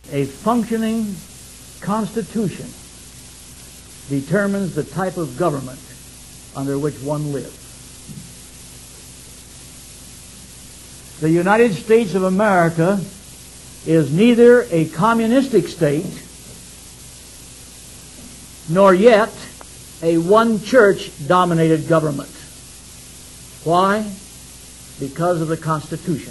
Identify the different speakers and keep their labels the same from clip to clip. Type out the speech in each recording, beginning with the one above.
Speaker 1: A functioning constitution determines the type of government under which one lives. The United States of America is neither a communistic state nor yet a one-church-dominated government. Why? Because of the Constitution.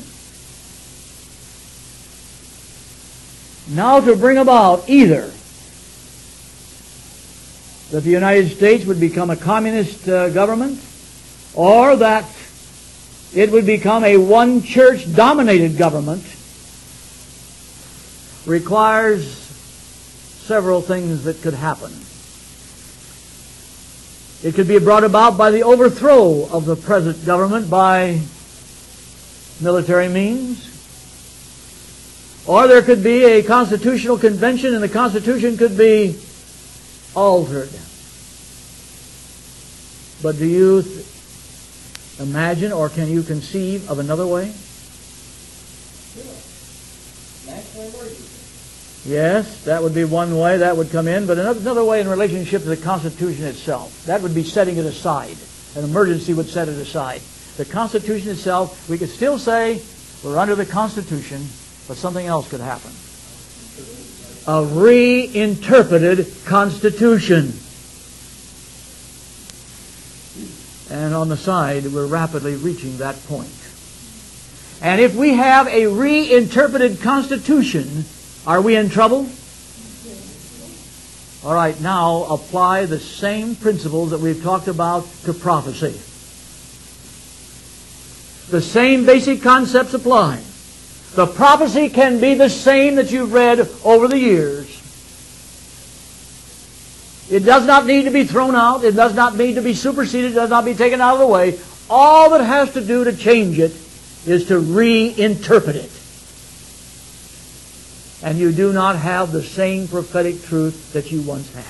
Speaker 1: Now, to bring about either that the United States would become a communist government, or that it would become a one-church-dominated government, requires several things that could happen. It could be brought about by the overthrow of the present government by military means, or there could be a constitutional convention and the Constitution could be altered. But do you imagine, or can you conceive of another way? Yes, that would be one way. That would come in. But another way in relationship to the Constitution itself. That would be setting it aside. An emergency would set it aside. The Constitution itself, we could still say we're under the Constitution, but something else could happen. A reinterpreted Constitution. And on the side, we're rapidly reaching that point. And if we have a reinterpreted Constitution, are we in trouble? All right, now apply the same principles that we've talked about to prophecy. The same basic concepts apply. The prophecy can be the same that you've read over the years. It does not need to be thrown out. It does not need to be superseded. It does not be taken out of the way. All that has to do to change it is to reinterpret it. And you do not have the same prophetic truth that you once had.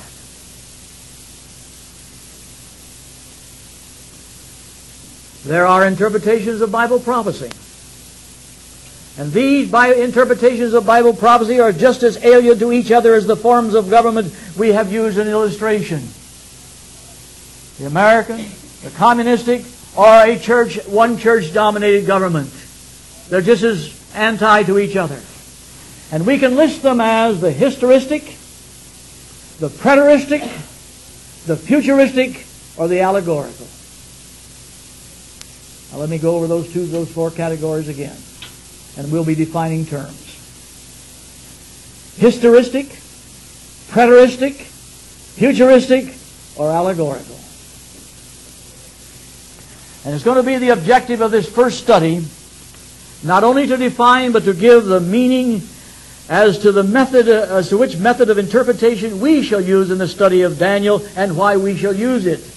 Speaker 1: There are interpretations of Bible prophecy. And these interpretations of Bible prophecy are just as alien to each other as the forms of government we have used in illustration. The American, the communistic, or a one church-dominated government. They're just as anti to each other. And we can list them as the historistic, the preteristic, the futuristic, or the allegorical. Now let me go over those four categories again. And we'll be defining terms. Historistic, preteristic, futuristic, or allegorical. And it's going to be the objective of this first study, not only to define, but to give the meaning as to the method, as to which method of interpretation we shall use in the study of Daniel and why we shall use it.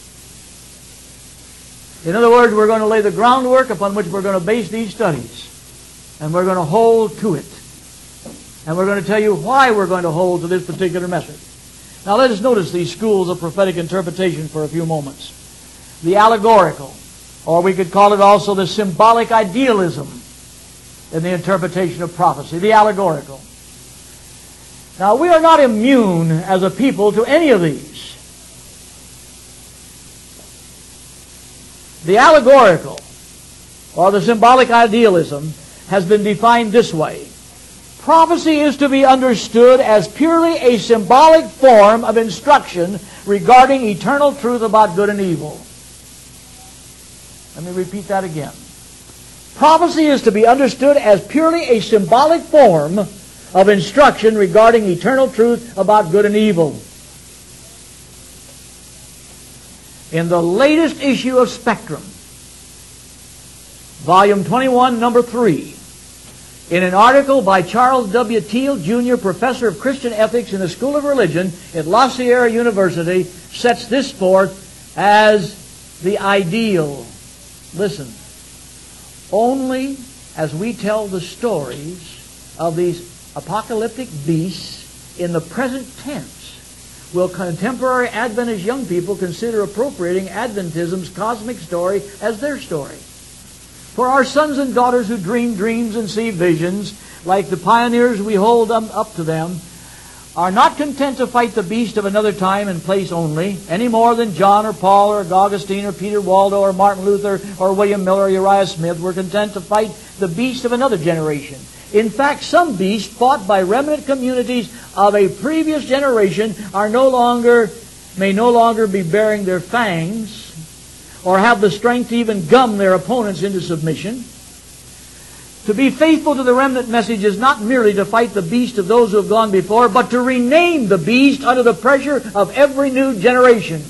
Speaker 1: In other words, we're going to lay the groundwork upon which we're going to base these studies. And we're going to hold to it. And we're going to tell you why we're going to hold to this particular method. Now let us notice these schools of prophetic interpretation for a few moments. The allegorical, or we could call it also the symbolic idealism in the interpretation of prophecy. The allegorical. Now we are not immune as a people to any of these. The allegorical, or the symbolic idealism, has been defined this way. Prophecy is to be understood as purely a symbolic form of instruction regarding eternal truth about good and evil. Let me repeat that again. Prophecy is to be understood as purely a symbolic form of instruction regarding eternal truth about good and evil. In the latest issue of Spectrum, Volume 21, Number 3, in an article by Charles W. Teal, Jr., Professor of Christian Ethics in the School of Religion at La Sierra University, sets this forth as the ideal. Listen. Only as we tell the stories of these apocalyptic beasts in the present tense will contemporary Adventist young people consider appropriating Adventism's cosmic story as their story. For our sons and daughters who dream dreams and see visions, like the pioneers we hold them up to them, are not content to fight the beast of another time and place only, any more than John or Paul or Augustine or Peter Waldo or Martin Luther or William Miller or Uriah Smith were content to fight the beast of another generation. In fact, some beasts fought by remnant communities of a previous generation may no longer be bearing their fangs or have the strength to even gum their opponents into submission. To be faithful to the remnant message is not merely to fight the beast of those who have gone before, but to rename the beast under the pressure of every new generation.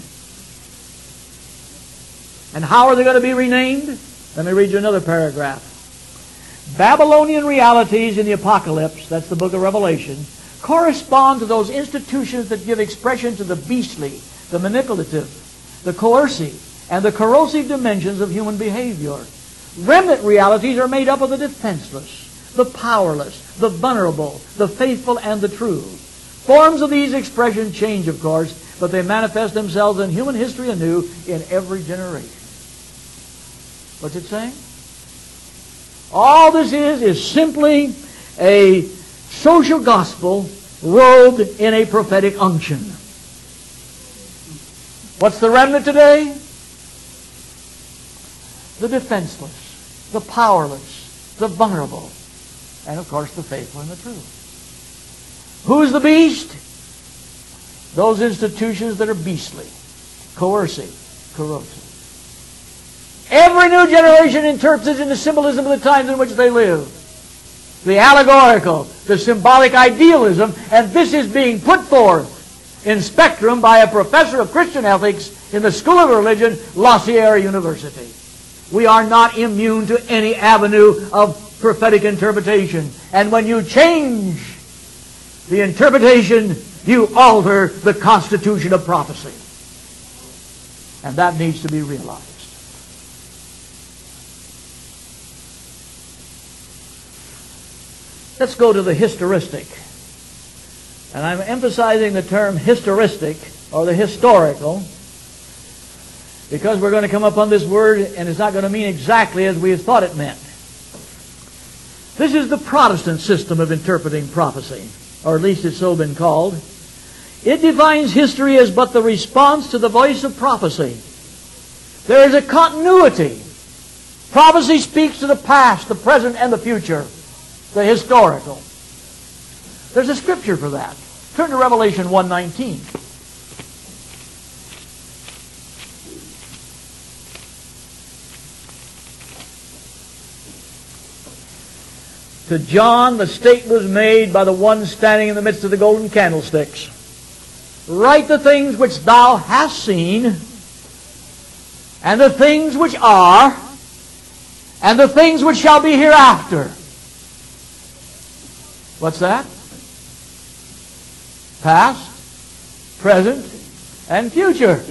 Speaker 1: And how are they going to be renamed? Let me read you another paragraph. Babylonian realities in the Apocalypse, that's the book of Revelation, correspond to those institutions that give expression to the beastly, the manipulative, the coercive, and the corrosive dimensions of human behavior. Remnant realities are made up of the defenseless, the powerless, the vulnerable, the faithful, and the true. Forms of these expressions change, of course, but they manifest themselves in human history anew in every generation. What's it saying? All this is simply a social gospel robed in a prophetic unction. What's the remnant today? The defenseless, the powerless, the vulnerable, and of course the faithful and the true. Who's the beast? Those institutions that are beastly, coercive, corrosive. Every new generation interprets it in the symbolism of the times in which they live. The allegorical, the symbolic idealism, and this is being put forth in spectrum by a professor of Christian ethics in the School of Religion, La Sierra University. We are not immune to any avenue of prophetic interpretation. And when you change the interpretation, you alter the constitution of prophecy. And that needs to be realized. Let's go to the historistic. And I'm emphasizing the term historistic, or the historical, because we're going to come upon this word and it's not going to mean exactly as we thought it meant. This is the Protestant system of interpreting prophecy, or at least it's so been called. It defines history as but the response to the voice of prophecy. There is a continuity. Prophecy speaks to the past, the present, and the future. The historical. There's a scripture for that. Turn to Revelation 1:19. To John the statement was made by the one standing in the midst of the golden candlesticks. Write the things which thou hast seen, and the things which are, and the things which shall be hereafter. What's that? Past, present, and future.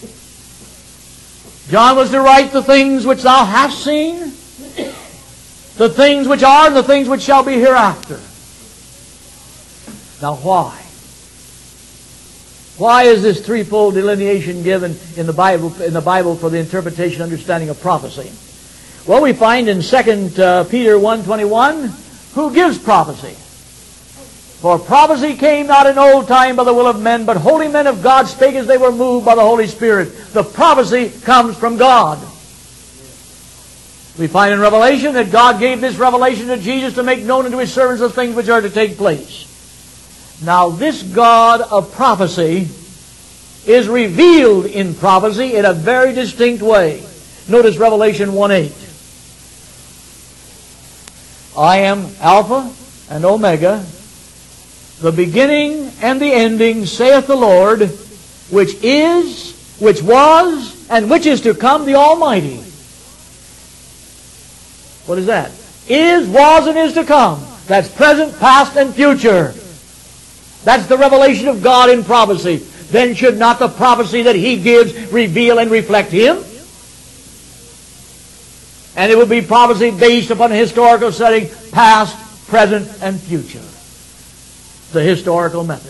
Speaker 1: John was to write the things which thou hast seen, the things which are, and the things which shall be hereafter. Now why? Why is this threefold delineation given in the Bible for the interpretation and understanding of prophecy? Well, we find in 2 Peter 1:21, who gives prophecy? For prophecy came not in old time by the will of men, but holy men of God spake as they were moved by the Holy Spirit. The prophecy comes from God. We find in Revelation that God gave this revelation to Jesus to make known unto His servants the things which are to take place. Now this God of prophecy is revealed in prophecy in a very distinct way. Notice Revelation 1:8. I am Alpha and Omega, the beginning and the ending, saith the Lord, which is, which was, and which is to come, the Almighty. What is that? Is, was, and is to come. That's present, past, and future. That's the revelation of God in prophecy. Then should not the prophecy that He gives reveal and reflect Him? And it would be prophecy based upon a historical setting, past, present, and future. The historical method.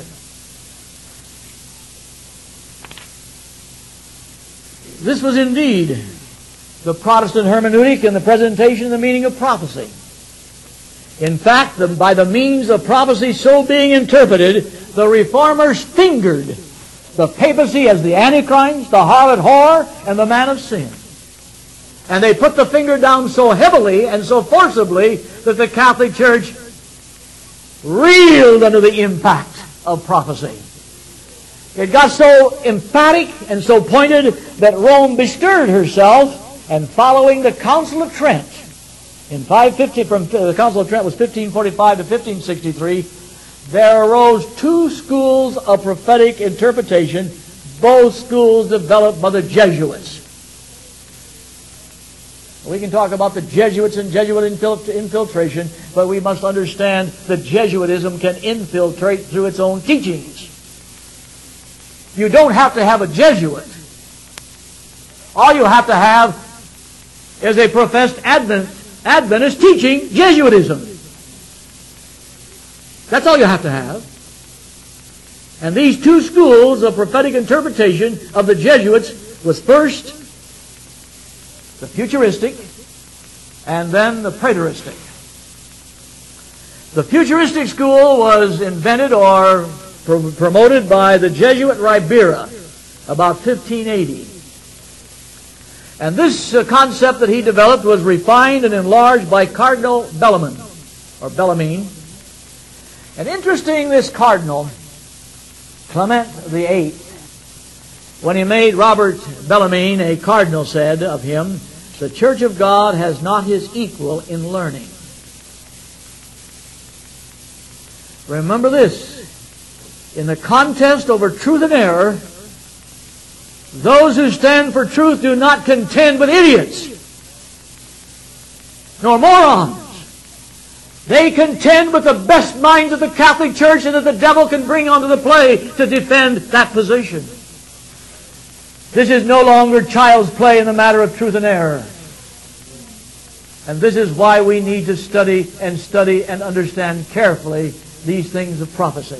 Speaker 1: This was indeed the Protestant hermeneutic and the presentation of the meaning of prophecy. In fact, by the means of prophecy so being interpreted, the Reformers fingered the papacy as the Antichrist, the harlot whore, and the man of sin. And they put the finger down so heavily and so forcibly that the Catholic Church reeled under the impact of prophecy. It got so emphatic and so pointed that Rome bestirred herself, and following the Council of Trent, in 550, the Council of Trent was 1545 to 1563, there arose two schools of prophetic interpretation, both schools developed by the Jesuits. We can talk about the Jesuits and Jesuit infiltration, but we must understand that Jesuitism can infiltrate through its own teachings. You don't have to have a Jesuit. All you have to have is a professed Adventist teaching Jesuitism. That's all you have to have. And these two schools of prophetic interpretation of the Jesuits was first the futuristic and then the preteristic. The futuristic school was invented or promoted by the Jesuit Ribera about 1580. And this concept that he developed was refined and enlarged by Cardinal Bellarmine. And interesting, this Cardinal, Clement VIII, when he made Robert Bellarmine a cardinal, said of him, "The Church of God has not his equal in learning." Remember this. In the contest over truth and error, those who stand for truth do not contend with idiots nor morons. They contend with the best minds of the Catholic Church and that the devil can bring onto the play to defend that position. This is no longer child's play in the matter of truth and error. And this is why we need to study and understand carefully these things of prophecy.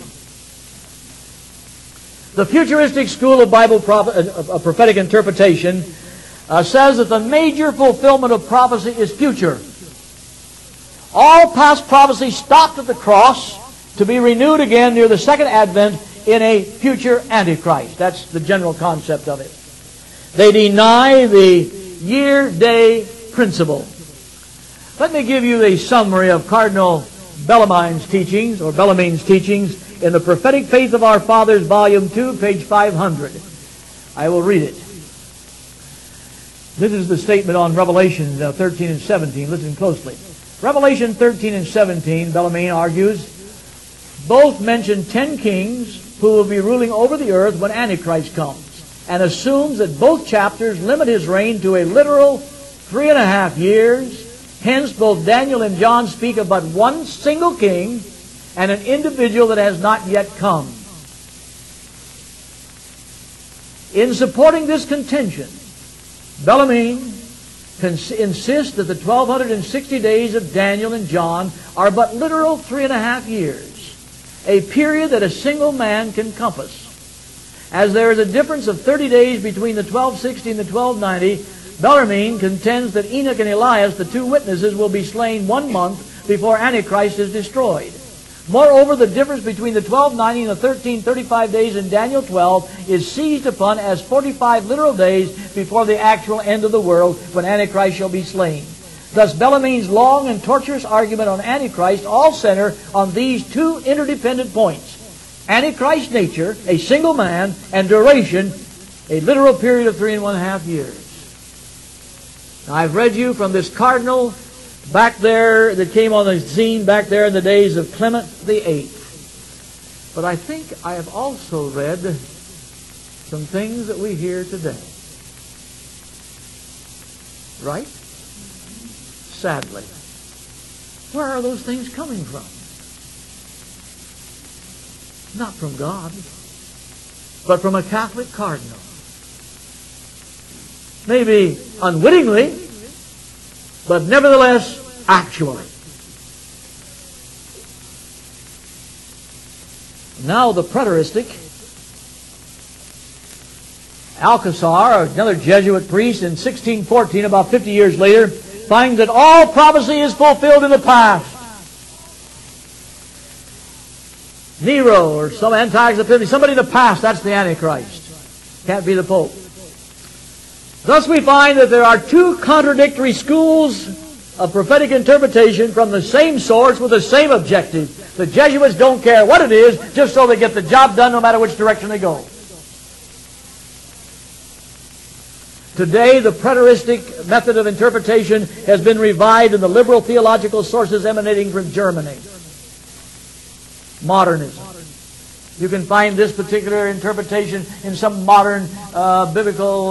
Speaker 1: The futuristic school of prophetic interpretation says that the major fulfillment of prophecy is future. All past prophecy stopped at the cross to be renewed again near the second advent in a future Antichrist. That's the general concept of it. They deny the year-day principle. Let me give you a summary of Cardinal Bellarmine's teachings in the Prophetic Faith of Our Fathers, Volume 2, page 500. I will read it. This is the statement on Revelation 13 and 17. Listen closely. Revelation 13 and 17, Bellarmine argues, both mention 10 kings who will be ruling over the earth when Antichrist comes, and assumes that both chapters limit his reign to a literal 3.5 years. Hence, both Daniel and John speak of but one single king and an individual that has not yet come. In supporting this contention, Bellarmine insists that the 1260 days of Daniel and John are but literal 3.5 years, a period that a single man can compass. As there is a difference of 30 days between the 1260 and the 1290, Bellarmine contends that Enoch and Elias, the two witnesses, will be slain 1 month before Antichrist is destroyed. Moreover, the difference between the 1290 and the 1335 days in Daniel 12 is seized upon as 45 literal days before the actual end of the world when Antichrist shall be slain. Thus, Bellarmine's long and tortuous argument on Antichrist all center on these two interdependent points. Antichrist's nature, a single man, and duration, a literal period of 3.5 years. Now, I've read you from this cardinal back there that came on the scene back there in the days of Clement VIII. But I think I have also read some things that we hear today. Right? Sadly. Where are those things coming from? Not from God, but from a Catholic cardinal. Maybe unwittingly, but nevertheless, actually. Now the preteristic. Alcazar, another Jesuit priest, in 1614, about 50 years later, finds that all prophecy is fulfilled in the past. Nero or some Antiochus Epiphanes, somebody in the past, that's the Antichrist. Can't be the Pope. Thus we find that there are two contradictory schools of prophetic interpretation from the same source with the same objective. The Jesuits don't care what it is, just so they get the job done no matter which direction they go. Today, the preteristic method of interpretation has been revived in the liberal theological sources emanating from Germany. Modernism. You can find this particular interpretation in some modern biblical,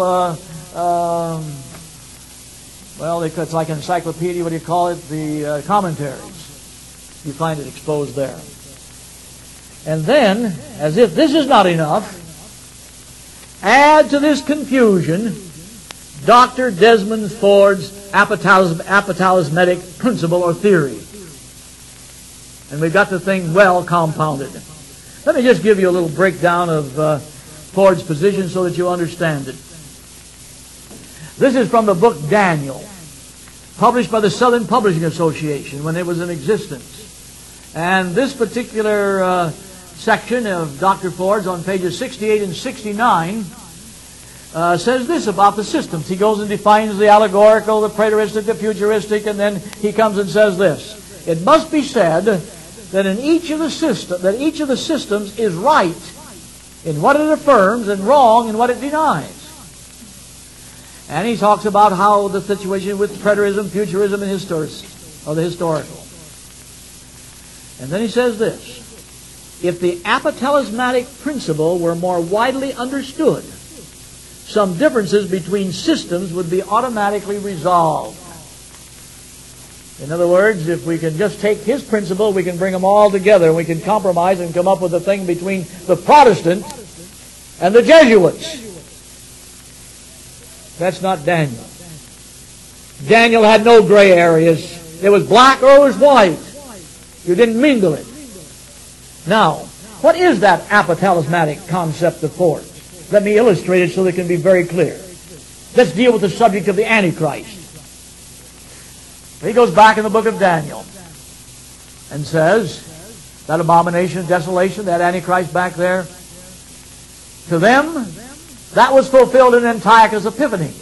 Speaker 1: well, it's like an encyclopedia, what do you call it? The commentaries. You find it exposed there. And then, as if this is not enough, add to this confusion Dr. Desmond Ford's apotalismatic principle or theory. And we've got the thing well compounded. Let me just give you a little breakdown of Ford's position so that you understand it. This is from the book Daniel, published by the Southern Publishing Association when it was in existence. And this particular section of Dr. Ford's on pages 68 and 69 says this about the systems. He goes and defines the allegorical, the preteristic, the futuristic, and then he comes and says this. It must be said that each of the systems is right in what it affirms and wrong in what it denies. And he talks about how the situation with preterism, futurism, and the historical. And then he says this. If the apotalismatic principle were more widely understood, some differences between systems would be automatically resolved. In other words, if we can just take his principle, we can bring them all together, and we can compromise and come up with a thing between the Protestant and the Jesuits. That's not Daniel. Daniel had no gray areas. It was black or it was white. You didn't mingle it. Now, what is that apotalismatic concept of Ford's? Let me illustrate it so that it can be very clear. Let's deal with the subject of the Antichrist. He goes back in the book of Daniel and says, that abomination of desolation, that Antichrist back there, to them, that was fulfilled in Antiochus Epiphanes.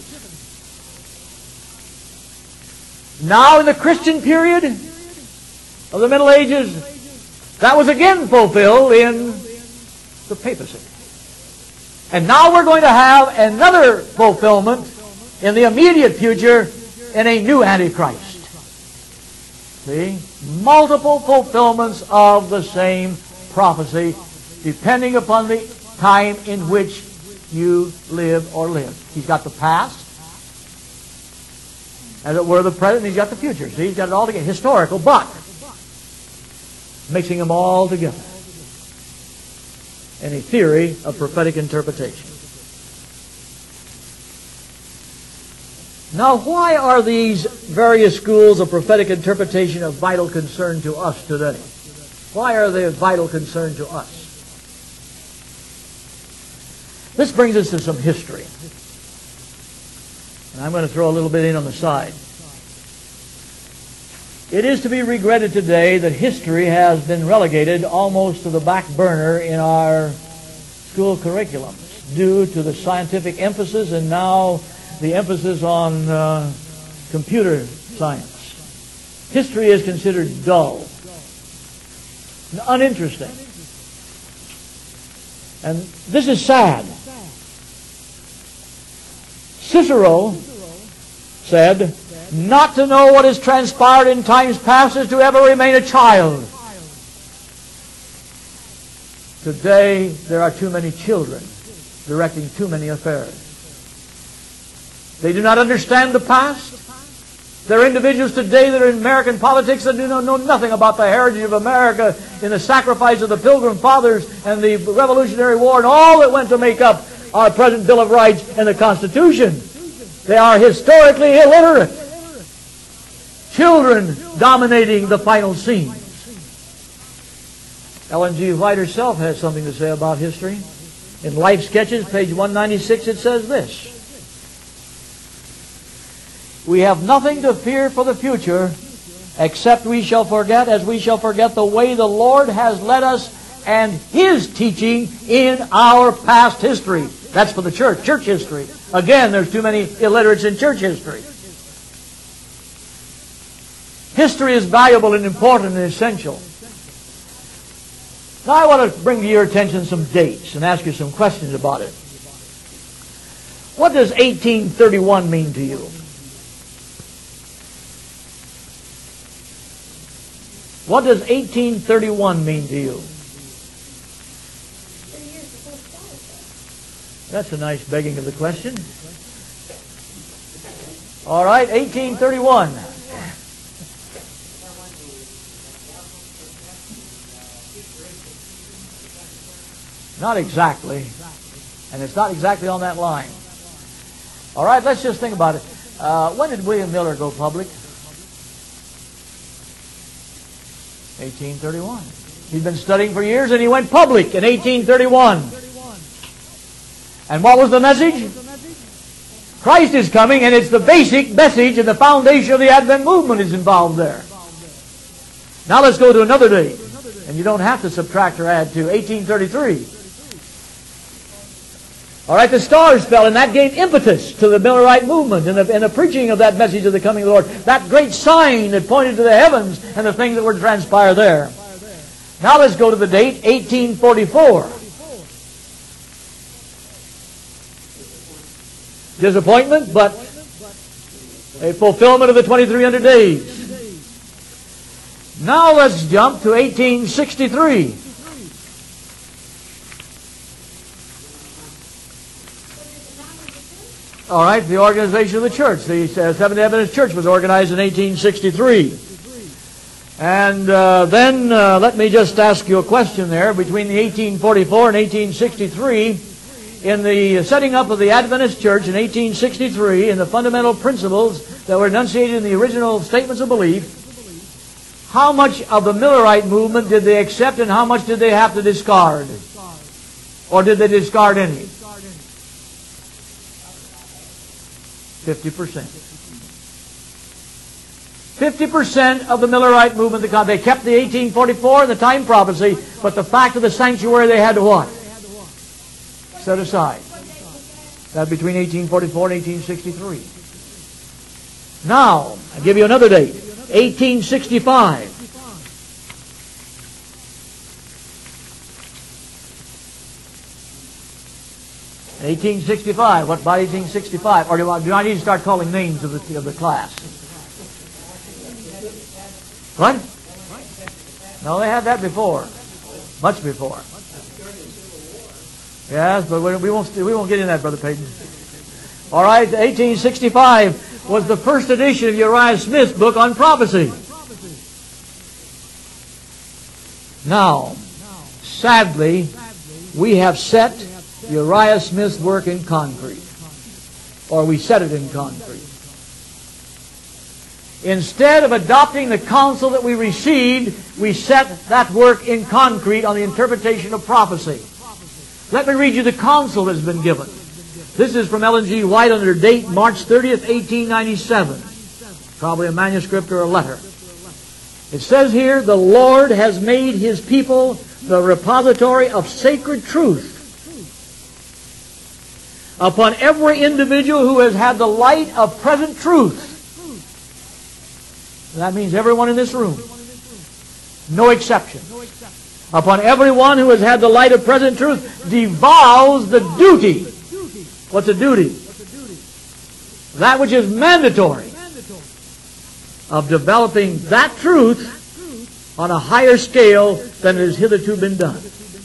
Speaker 1: Now in the Christian period of the Middle Ages, that was again fulfilled in the papacy. And now we're going to have another fulfillment in the immediate future in a new Antichrist. See? Multiple fulfillments of the same prophecy depending upon the time in which you live or live. He's got the past, as it were the present, and he's got the future. See, he's got it all together. Historical, but mixing them all together in a theory of prophetic interpretation. Now, why are these various schools of prophetic interpretation of vital concern to us today? Why are they of vital concern to us? This brings us to some history. And I'm going to throw a little bit in on the side. It is to be regretted today that history has been relegated almost to the back burner in our school curriculums due to the scientific emphasis and now the emphasis on computer science. History is considered dull and uninteresting. And this is sad. Cicero said, not to know what has transpired in times past is to ever remain a child. Today, there are too many children directing too many affairs. They do not understand the past. There are individuals today that are in American politics that do not know nothing about the heritage of America in the sacrifice of the Pilgrim Fathers and the Revolutionary War and all that went to make up our present Bill of Rights and the Constitution. They are historically illiterate. Children dominating the final scenes. Ellen G. White herself has something to say about history. In Life Sketches, page 196, it says this. We have nothing to fear for the future, except we shall forget, as we shall forget the way the Lord has led us and His teaching in our past history. That's for the church history. Again, there's too many illiterates in church history. History is valuable and important and essential. Now I want to bring to your attention some dates and ask you some questions about it. What does 1831 mean to you? What does 1831 mean to you? That's a nice begging of the question. All right, 1831. Not exactly. And it's not exactly on that line. All right, let's just think about it. When did William Miller go public? 1831. He'd been studying for years and he went public in 1831. And what was the message? Christ is coming, and it's the basic message and the foundation of the Advent movement is involved there. Now let's go to another date. And you don't have to subtract or add to 1833. All right, the stars fell, and that gave impetus to the Millerite movement and the preaching of that message of the coming of the Lord. That great sign that pointed to the heavens and the things that were to transpire there. Now let's go to the date, 1844. Disappointment, but a fulfillment of the 2300 days. Now let's jump to 1863. All right, the organization of the church. The Seventh-day Adventist Church was organized in 1863. And then let me just ask you a question there. Between the 1844 and 1863, in the setting up of the Adventist Church in 1863, in the fundamental principles that were enunciated in the original statements of belief, how much of the Millerite movement did they accept and how much did they have to discard? Or did they discard any? 50%. 50% of the Millerite movement, they kept the 1844 and the time prophecy, but the fact of the sanctuary they had to what? Set aside. That between 1844 and 1863. Now, I'll give you another date. 1865. In 1865. What about 1865? Or do I need to start calling names of the class? What? No, they had that before. Much before. Yes, but we won't get in that, Brother Peyton. All right, 1865 was the first edition of Uriah Smith's book on prophecy. Now, sadly, we have set Uriah Smith's work in concrete. Or we set it in concrete. Instead of adopting the counsel that we received, we set that work in concrete on the interpretation of prophecy. Let me read you the counsel that's been given. This is from Ellen G. White under date March 30th, 1897. Probably a manuscript or a letter. It says here, the Lord has made His people the repository of sacred truth. Upon every individual who has had the light of present truth. That means everyone in this room. No exception. Upon everyone who has had the light of present truth devolves the duty. What's a duty? That which is mandatory of developing that truth on a higher scale than it has hitherto been done.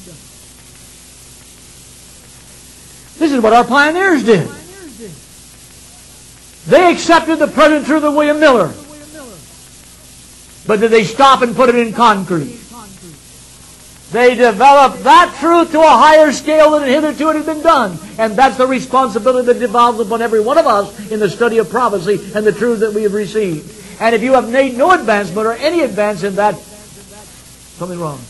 Speaker 1: This is what our pioneers did. They accepted the present truth of William Miller. But did they stop and put it in concrete? They developed that truth to a higher scale than hitherto it had been done. And that's the responsibility that devolves upon every one of us in the study of prophecy and the truth that we have received. And if you have made no advancement or any advance in that, something wrong.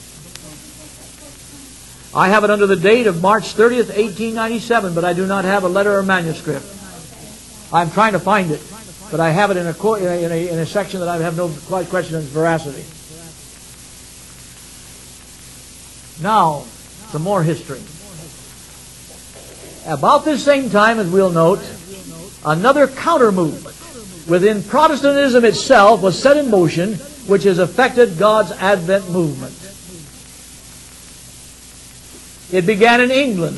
Speaker 1: I have it under the date of March 30th, 1897, but I do not have a letter or manuscript. I'm trying to find it, but I have it in a section that I have no quite question of its veracity. Now, some more history. About this same time, as we'll note, another counter movement within Protestantism itself was set in motion, which has affected God's Advent movement. It began in England.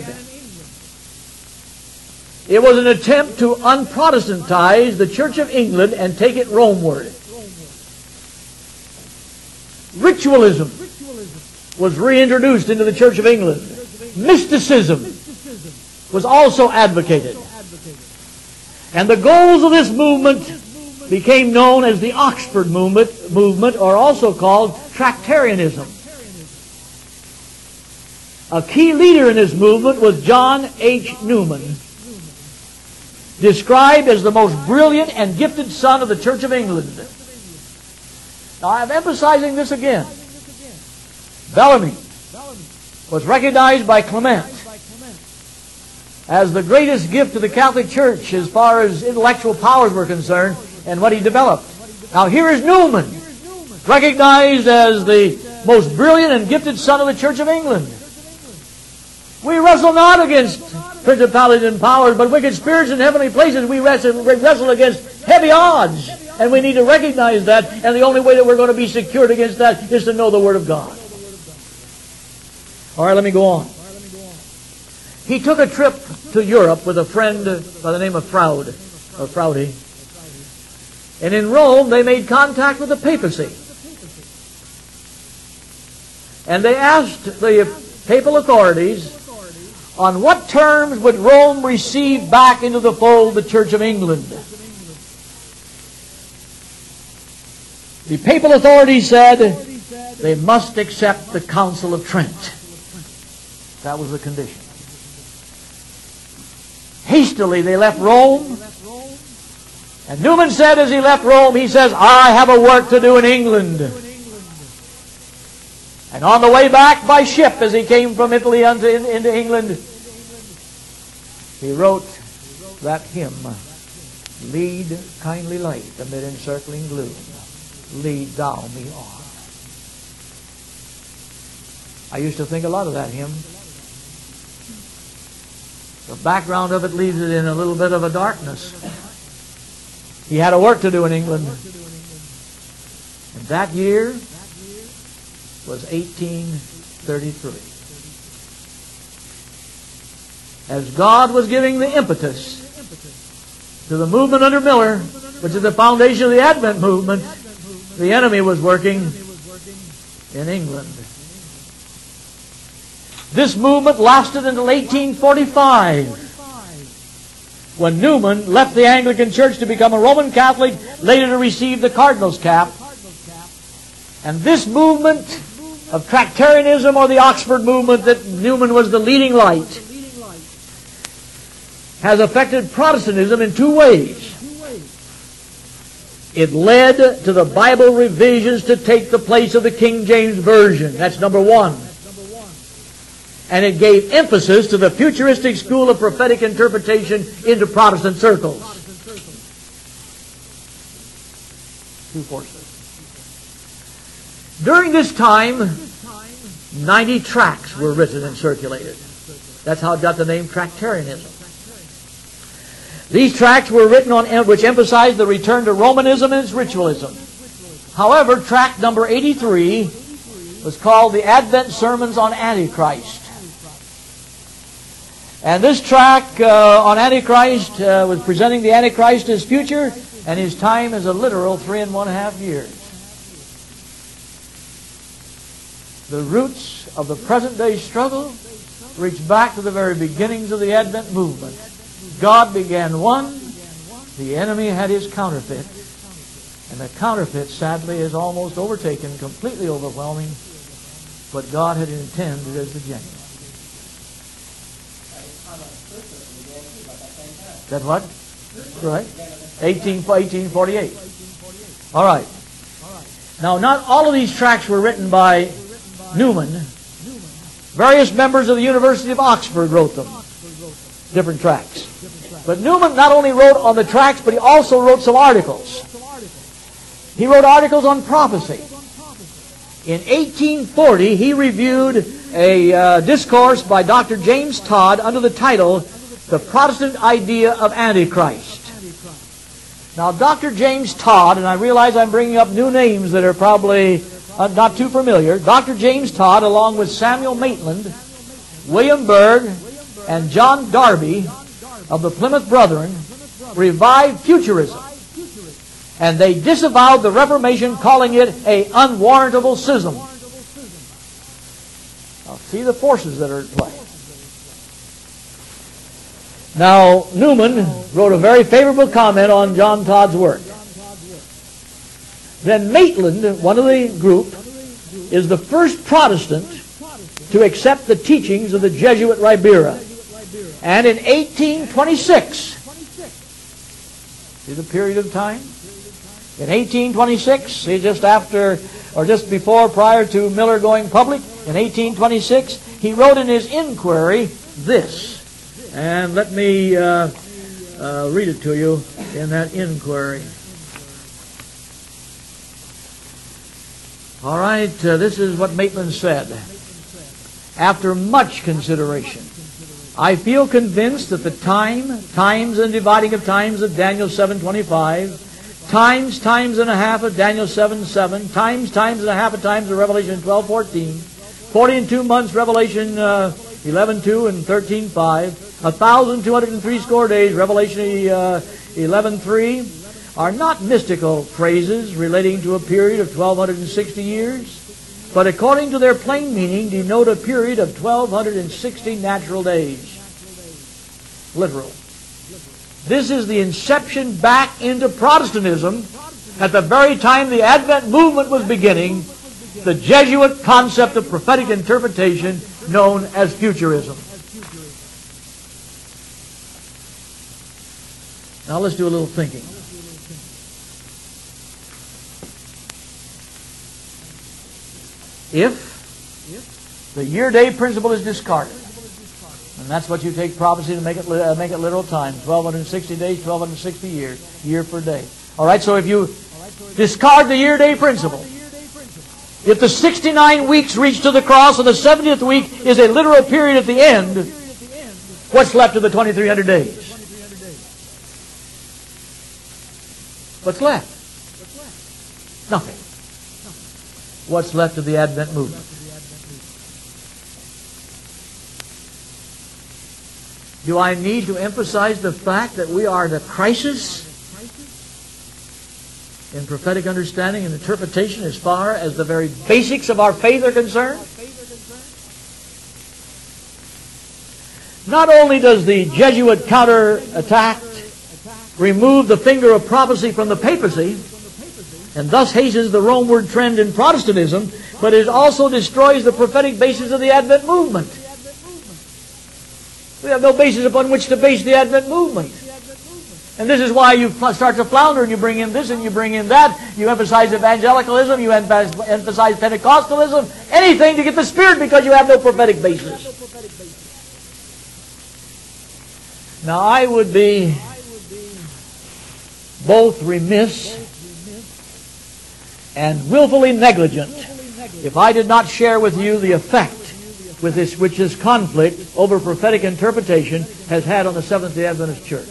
Speaker 1: It was an attempt to unprotestantize the Church of England and take it Romeward. Ritualism was reintroduced into the Church of England. Mysticism was also advocated. And the goals of this movement became known as the Oxford movement, or also called Tractarianism. A key leader in this movement was John H. Newman, described as the most brilliant and gifted son of the Church of England. Now, I'm emphasizing this again. Bellamy was recognized by Clement as the greatest gift to the Catholic Church as far as intellectual powers were concerned and what he developed. Now, here is Newman, recognized as the most brilliant and gifted son of the Church of England. We wrestle not against principalities and powers, but wicked spirits in heavenly places. We wrestle against heavy odds. And we need to recognize that. And the only way that we're going to be secured against that is to know the Word of God. All right, let me go on. He took a trip to Europe with a friend by the name of Froude. And in Rome, they made contact with the papacy. And they asked the papal authorities on what terms would Rome receive back into the fold the Church of England. The papal authorities said they must accept the Council of Trent. That was the condition. Hastily they left Rome. And Newman said as he left Rome, he says, I have a work to do in England. And on the way back by ship, as he came from Italy into England, he wrote that hymn, Lead, kindly light, amid encircling gloom, lead thou me on. I used to think a lot of that hymn. The background of it leaves it in a little bit of a darkness. He had a work to do in England. And that year was 1833. As God was giving the impetus to the movement under Miller, which is the foundation of the Advent movement, the enemy was working in England. This movement lasted until 1845, when Newman left the Anglican Church to become a Roman Catholic, later to receive the Cardinal's cap. And this movement of Tractarianism, or the Oxford movement that Newman was the leading light, has affected Protestantism in two ways. It led to the Bible revisions to take the place of the King James Version. That's number one. And it gave emphasis to the futuristic school of prophetic interpretation into Protestant circles. Two forces. During this time, 90 tracts were written and circulated. That's how it got the name Tractarianism. These tracts were written on which emphasized the return to Romanism and its ritualism. However, tract number 83 was called the Advent Sermons on Antichrist. And this tract on Antichrist was presenting the Antichrist as future and his time as a literal 3.5 years. The roots of the present day struggle reach back to the very beginnings of the Advent movement. God began one, the enemy had his counterfeit, and the counterfeit, sadly, is almost overtaken, completely overwhelming what God had intended as the genuine. That what? Right. 1848. All right. Now, not all of these tracts were written by Newman. Various members of the University of Oxford wrote them. Different tracts. But Newman not only wrote on the tracts, but he also wrote some articles. He wrote articles on prophecy. In 1840, he reviewed a discourse by Dr. James Todd under the title, The Protestant Idea of Antichrist. Now, Dr. James Todd, and I realize I'm bringing up new names that are probably not too familiar. Dr. James Todd, along with Samuel Maitland, William Berg, and John Darby of the Plymouth Brethren, revived futurism. And they disavowed the Reformation, calling it an unwarrantable schism. Now, see the forces that are at play. Now, Newman wrote a very favorable comment on John Todd's work. Then Maitland, one of the group, is the first Protestant to accept the teachings of the Jesuit Ribera. And in 1826, see the period of time? In 1826, just after, or just before, prior to Miller going public, in 1826, he wrote in his inquiry this. And let me read it to you in that inquiry. All right, this is what Maitland said. After much consideration, I feel convinced that the times and dividing of times of Daniel 7:25, times and a half of Daniel 7:7, times and a half of times of Revelation 12:14, 40 and 2 months Revelation 11:2 and 13:5, 1,203 days Revelation 11:3, are not mystical phrases relating to a period of 1,260 years, but according to their plain meaning denote a period of 1,260 natural days. Literal. This is the inception back into Protestantism at the very time the Advent movement was beginning, the Jesuit concept of prophetic interpretation known as futurism. Now let's do a little thinking. If the year-day principle is discarded, and that's what you take prophecy to make it literal time, 1,260 days, 1,260 years, year per day. All right, so if you discard the year-day principle, if the 69 weeks reach to the cross and the 70th week is a literal period at the end, what's left of the 2,300 days? What's left? Nothing. What's left of the Advent movement? Do I need to emphasize the fact that we are at a crisis in prophetic understanding and interpretation as far as the very basics of our faith are concerned? Not only does the Jesuit counterattack remove the finger of prophecy from the papacy, and thus hastens the Romeward trend in Protestantism, but it also destroys the prophetic basis of the Advent movement. We have no basis upon which to base the Advent movement. And this is why you start to flounder and you bring in this and you bring in that. You emphasize evangelicalism, you emphasize Pentecostalism, anything to get the Spirit because you have no prophetic basis. Now I would be both remiss and willfully negligent if I did not share with you the effect with this, which this conflict over prophetic interpretation has had on the Seventh-day Adventist Church.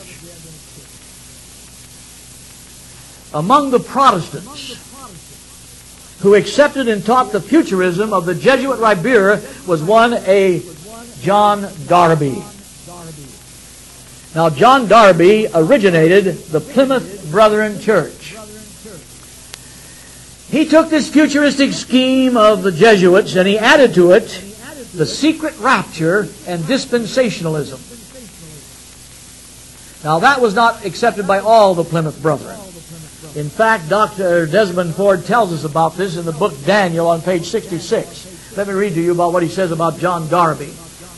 Speaker 1: Among the Protestants who accepted and taught the futurism of the Jesuit Ribera was one, a John Darby. Now, John Darby originated the Plymouth Brethren Church. He took this futuristic scheme of the Jesuits and he added to it the secret rapture and dispensationalism. Now, that was not accepted by all the Plymouth Brethren. In fact, Dr. Desmond Ford tells us about this in the book Daniel on page 66. Let me read to you about what he says about John Darby.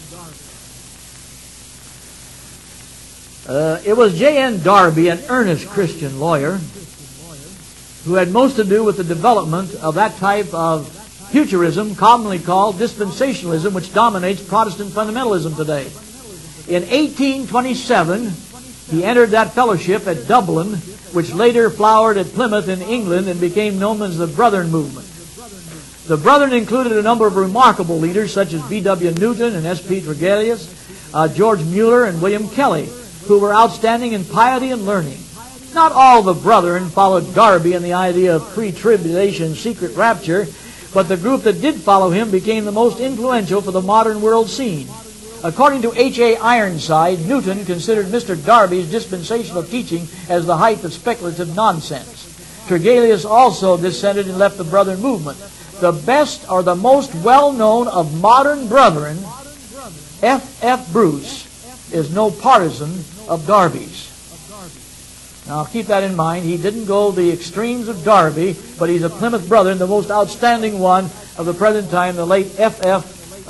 Speaker 1: It was J.N. Darby, an earnest Christian lawyer, who had most to do with the development of that type of futurism, commonly called dispensationalism, which dominates Protestant fundamentalism today. In 1827, he entered that fellowship at Dublin, which later flowered at Plymouth in England and became known as the Brethren movement. The brethren included a number of remarkable leaders such as B.W. Newton and S.P. Tregelius, George Mueller and William Kelly, who were outstanding in piety and learning. Not all the brethren followed Darby in the idea of pre-tribulation secret rapture, but the group that did follow him became the most influential for the modern world scene. According to H.A. Ironside, Newton considered Mr. Darby's dispensational teaching as the height of speculative nonsense. Tregelius also dissented and left the Brethren movement. The best or the most well-known of modern brethren, F.F. Bruce, is no partisan of Darby's. Now keep that in mind. He didn't go the extremes of Darby, but he's a Plymouth Brethren, the most outstanding one of the present time, the late F.F.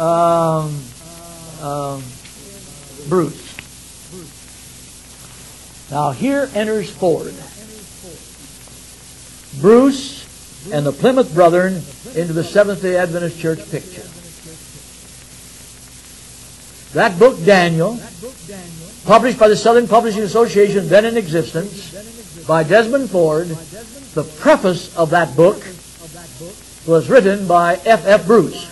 Speaker 1: Bruce. Now here enters Ford. Bruce and the Plymouth Brethren into the Seventh-day Adventist Church picture. That book, Daniel, published by the Southern Publishing Association, then in existence, by Desmond Ford, the preface of that book was written by F.F. Bruce.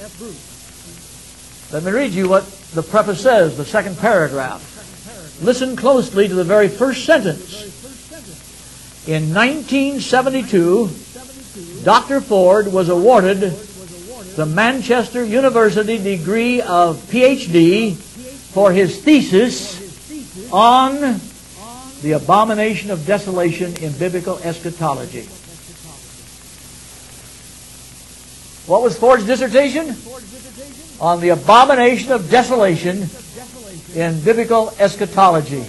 Speaker 1: Let me read you what the preface says, the second paragraph. Listen closely to the very first sentence. In 1972, Dr. Ford was awarded the Manchester University degree of Ph.D. for his thesis on the abomination of desolation in biblical eschatology. What was Ford's dissertation? On the abomination of desolation in biblical eschatology.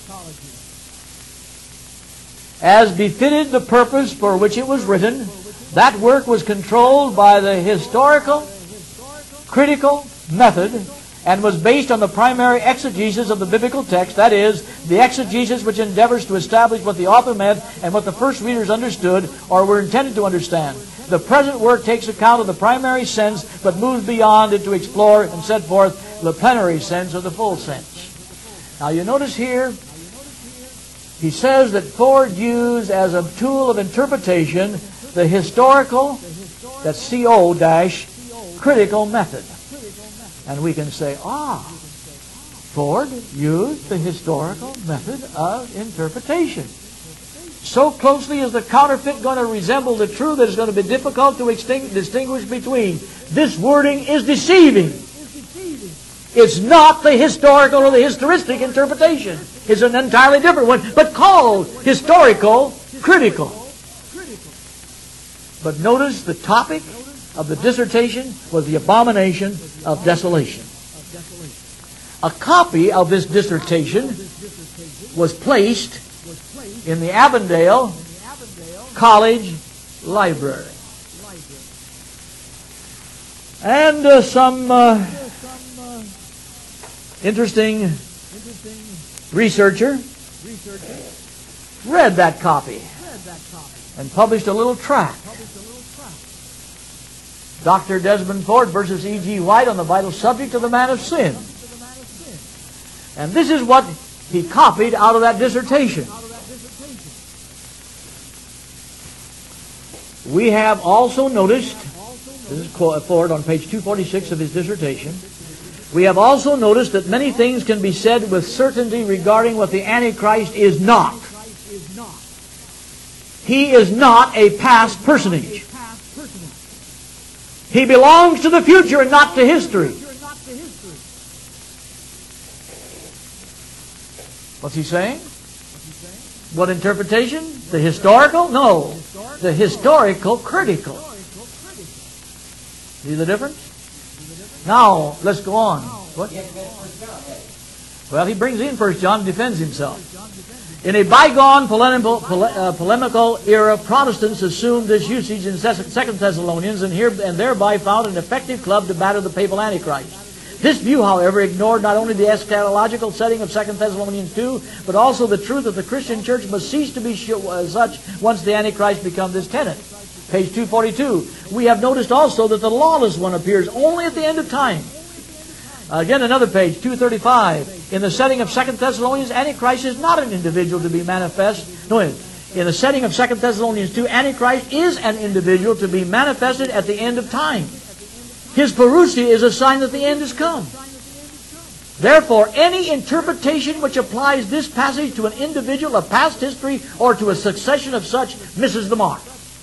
Speaker 1: As befitted the purpose for which it was written, that work was controlled by the historical, critical method and was based on the primary exegesis of the biblical text, that is, the exegesis which endeavors to establish what the author meant and what the first readers understood or were intended to understand. The present work takes account of the primary sense, but moves beyond it to explore and set forth the plenary sense or the full sense. Now you notice here, he says that Ford used as a tool of interpretation the historical, that's CO-critical method. And we can say, Ford used the historical method of interpretation. So closely is the counterfeit going to resemble the true that it's going to be difficult to distinguish between. This wording is deceiving. It's not the historical or the historistic interpretation. It's an entirely different one, but called historical critical. But notice the topic of the dissertation was the abomination of desolation. A copy of this dissertation was placed in the Avondale College Library. And some interesting researcher read that copy and published a little tract. Dr. Desmond Ford versus E.G. White on the vital subject of the man of sin. And this is what he copied out of that dissertation. We have also noticed, this is Ford on page 246 of his dissertation, we have also noticed that many things can be said with certainty regarding what the Antichrist is not. He is not a past personage. He belongs to the future and not to history. What's he saying? What interpretation? The historical? No. The historical critical. See the difference? Now, let's go on. What? Well, he brings in 1 John and defends himself. In a bygone polemical era, Protestants assumed this usage in 2 Thessalonians and thereby found an effective club to batter the papal Antichrist. This view, however, ignored not only the eschatological setting of 2 Thessalonians 2, but also the truth that the Christian church must cease to be such once the Antichrist becomes this tenant. Page 242. We have noticed also that the lawless one appears only at the end of time. Again, another page, 235. In the setting of 2 Thessalonians, Antichrist is not an individual to be manifest. No, in the setting of 2 Thessalonians 2, Antichrist is an individual to be manifested at the end of time. His parousia is a sign that the end has come. Therefore, any interpretation which applies this passage to an individual of past history or to a succession of such misses the mark.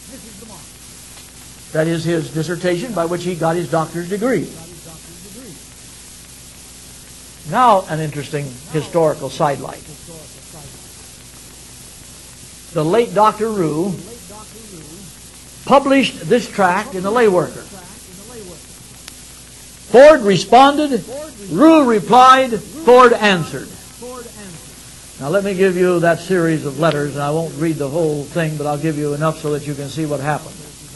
Speaker 1: That is his dissertation by which he got his doctor's degree. Now, an interesting historical sidelight. The late Dr. Rue published this tract in the Lay Worker. Ford responded, Rue replied, Ford answered. Now let me give you that series of letters, and I won't read the whole thing, but I'll give you enough so that you can see what happened.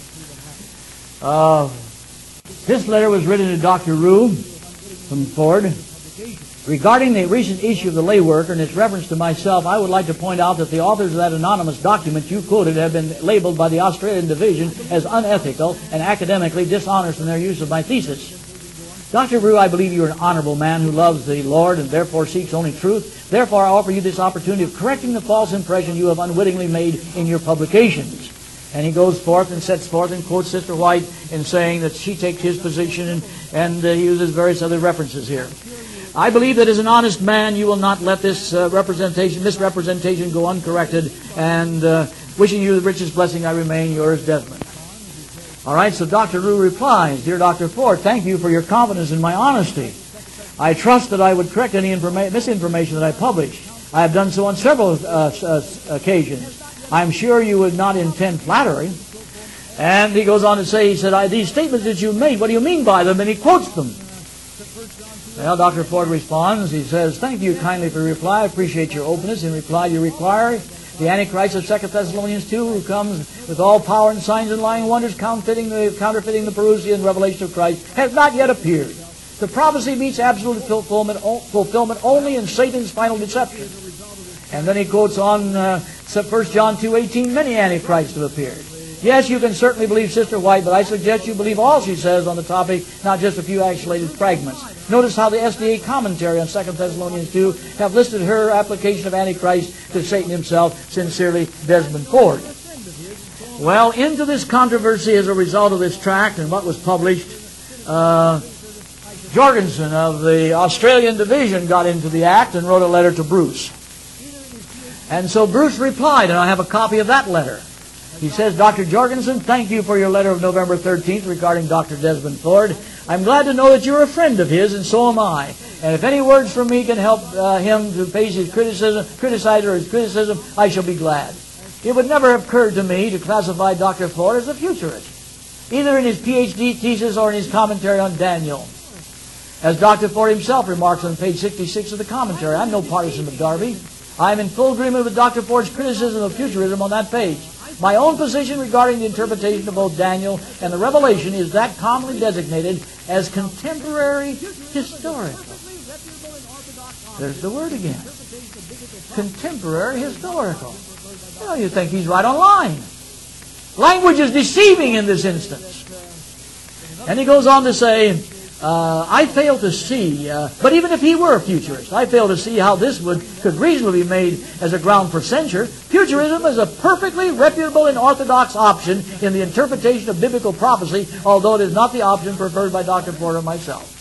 Speaker 1: This letter was written to Dr. Rue from Ford. Regarding the recent issue of the Lay Worker and its reference to myself, I would like to point out that the authors of that anonymous document you quoted have been labeled by the Australian Division as unethical and academically dishonest in their use of my thesis. Dr. Rue, I believe you are an honorable man who loves the Lord and therefore seeks only truth. Therefore, I offer you this opportunity of correcting the false impression you have unwittingly made in your publications. And he goes forth and sets forth and quotes Sister White in saying that she takes his position, and he uses various other references here. I believe that as an honest man, you will not let this misrepresentation go uncorrected, and wishing you the richest blessing, I remain yours, Desmond. All right, so Dr. Rue replies, Dear Dr. Ford, thank you for your confidence in my honesty. I trust that I would correct any misinformation that I published. I have done so on several occasions. I'm sure you would not intend flattery. And he goes on to say, he said, these statements that you made, what do you mean by them? And he quotes them. Well, Dr. Ford responds, he says, thank you kindly for your reply. I appreciate your openness. In reply, you require the Antichrist of 2 Thessalonians 2, who comes with all power and signs and lying wonders, counterfeiting the parousia and revelation of Christ, has not yet appeared. The prophecy meets absolute fulfillment only in Satan's final deception. And then he quotes on 1 John 2:18, many antichrists have appeared. Yes, you can certainly believe Sister White, but I suggest you believe all she says on the topic, not just a few isolated fragments. Notice how the SDA commentary on 2 Thessalonians 2 have listed her application of Antichrist to Satan himself. Sincerely, Desmond Ford. Well, into this controversy as a result of this tract and what was published, Jorgensen of the Australian Division got into the act and wrote a letter to Bruce. And so Bruce replied, and I have a copy of that letter. He says, Dr. Jorgensen, thank you for your letter of November 13th regarding Dr. Desmond Ford. I'm glad to know that you're a friend of his, and so am I. And if any words from me can help him to face his criticize or his criticism, I shall be glad. It would never have occurred to me to classify Dr. Ford as a futurist, either in his PhD thesis or in his commentary on Daniel. As Dr. Ford himself remarks on page 66 of the commentary, I'm no partisan of Darby. I am in full agreement with Dr. Ford's criticism of futurism on that page. My own position regarding the interpretation of both Daniel and the Revelation is that commonly designated as contemporary historical. There's the word again. Contemporary historical. Well, you think he's right on line. Language is deceiving in this instance. And he goes on to say, I fail to see, but even if he were a futurist, I fail to see how this could reasonably be made as a ground for censure. Futurism is a perfectly reputable and orthodox option in the interpretation of biblical prophecy, although it is not the option preferred by Dr. Ford or myself.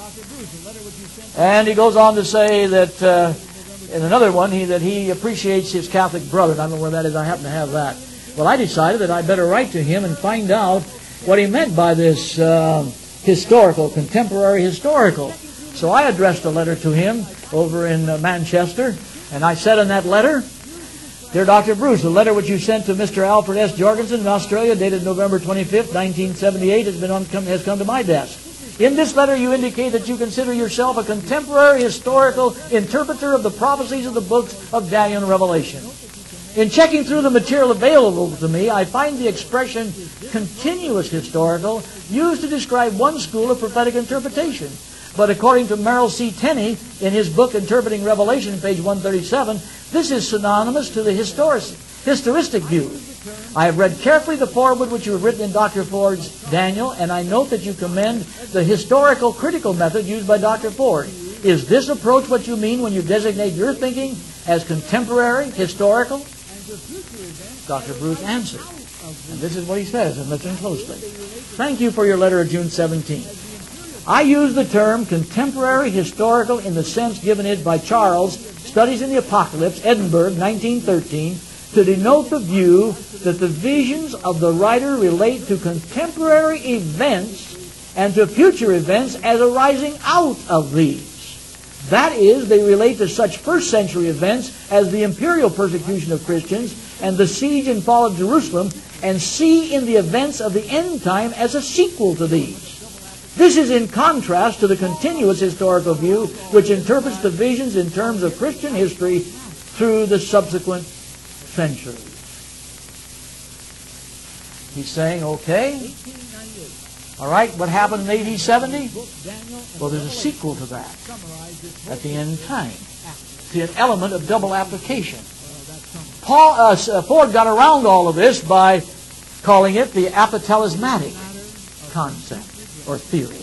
Speaker 1: And he goes on to say that, in another one, that he appreciates his Catholic brother. I don't know where that is. I happen to have that. Well, I decided that I'd better write to him and find out what he meant by this historical, contemporary historical. So I addressed a letter to him over in Manchester, and I said in that letter, Dear Dr. Bruce, the letter which you sent to Mr. Alfred S. Jorgensen in Australia, dated November 25th, 1978, has come to my desk. In this letter you indicate that you consider yourself a contemporary historical interpreter of the prophecies of the books of Daniel and Revelation. In checking through the material available to me, I find the expression continuous historical used to describe one school of prophetic interpretation. But according to Merrill C. Tenney, in his book Interpreting Revelation, page 137, this is synonymous to the historistic view. I have read carefully the foreword which you have written in Dr. Ford's Daniel, and I note that you commend the historical critical method used by Dr. Ford. Is this approach what you mean when you designate your thinking as contemporary, historical? Dr. Bruce answered. And this is what he says, and listen closely. Thank you for your letter of June 17. I use the term contemporary historical in the sense given it by Charles, Studies in the Apocalypse, Edinburgh, 1913, to denote the view that the visions of the writer relate to contemporary events and to future events as arising out of these. That is, they relate to such first century events as the imperial persecution of Christians and the siege and fall of Jerusalem, and see in the events of the end time as a sequel to these. This is in contrast to the continuous historical view which interprets the visions in terms of Christian history through the subsequent centuries. He's saying, okay, all right, what happened in AD 70? Well, there's a sequel to that at the end time. See, an element of double application. Ford got around all of this by calling it the apotalismatic concept or theory.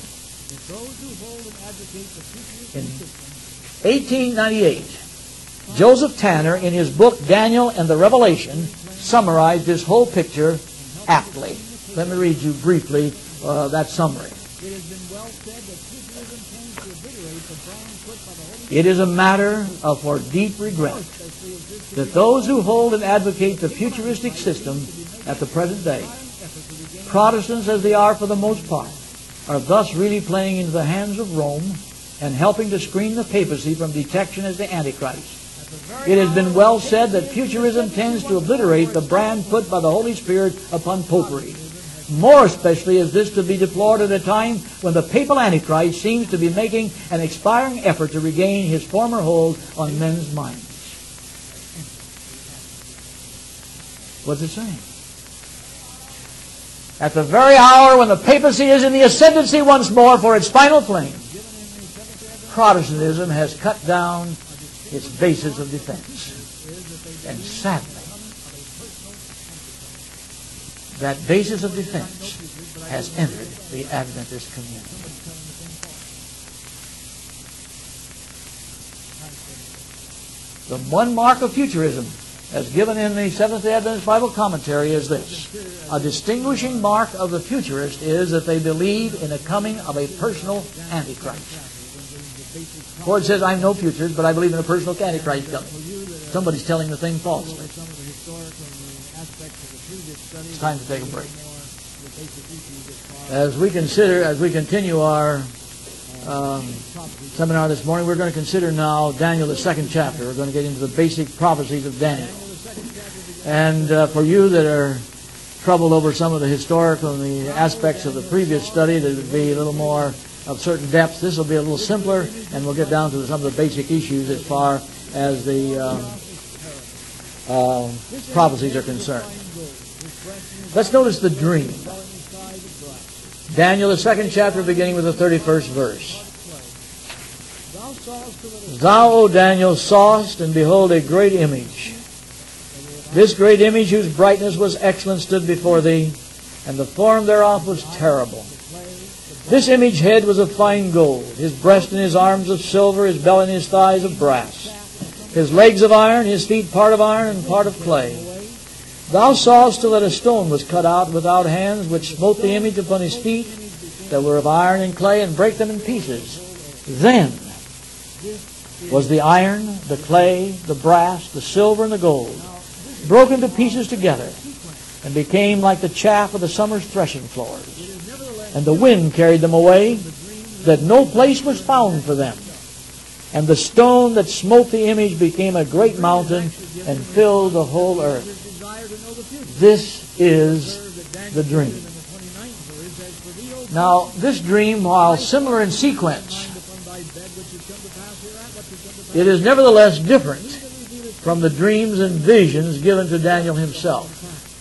Speaker 1: In 1898, Joseph Tanner, in his book Daniel and the Revelation, summarized this whole picture aptly. Let me read you briefly that summary. It is a matter of for deep regret that those who hold and advocate the futuristic system at the present day, Protestants as they are for the most part, are thus really playing into the hands of Rome and helping to screen the papacy from detection as the Antichrist. It has been well said that futurism tends to obliterate the brand put by the Holy Spirit upon popery. More especially is this to be deplored at a time when the papal Antichrist seems to be making an expiring effort to regain his former hold on men's minds. What's it saying? At the very hour when the papacy is in the ascendancy once more for its final flame, Protestantism has cut down its basis of defense. And sadly, that basis of defense has entered the Adventist community. The one mark of futurism, as given in the Seventh-day Adventist Bible Commentary, is this. A distinguishing mark of the futurist is that they believe in the coming of a personal Antichrist. Ford says, I'm no futurist, but I believe in a personal Antichrist coming. Somebody's telling the thing falsely. It's time to take a break. As we continue our seminar this morning, we're going to consider now Daniel, the second chapter. We're going to get into the basic prophecies of Daniel. And for you that are troubled over some of the historical and the aspects of the previous study that would be a little more of certain depth, this will be a little simpler, and we'll get down to some of the basic issues as far as the prophecies are concerned. Let's notice the dream. Daniel, the second chapter, beginning with the 31st verse. Thou, O Daniel, sawest, and behold, a great image. This great image, whose brightness was excellent, stood before thee, and the form thereof was terrible. This image head was of fine gold, his breast and his arms of silver, his belly and his thighs of brass, his legs of iron, his feet part of iron and part of clay. Thou sawest till that a stone was cut out without hands, which smote the image upon his feet, that were of iron and clay, and brake them in pieces. Then was the iron, the clay, the brass, the silver, and the gold broken to pieces together, and became like the chaff of the summer's threshing floors. And the wind carried them away, that no place was found for them. And the stone that smote the image became a great mountain, and filled the whole earth. This is the dream. Now, this dream, while similar in sequence, it is nevertheless different from the dreams and visions given to Daniel himself.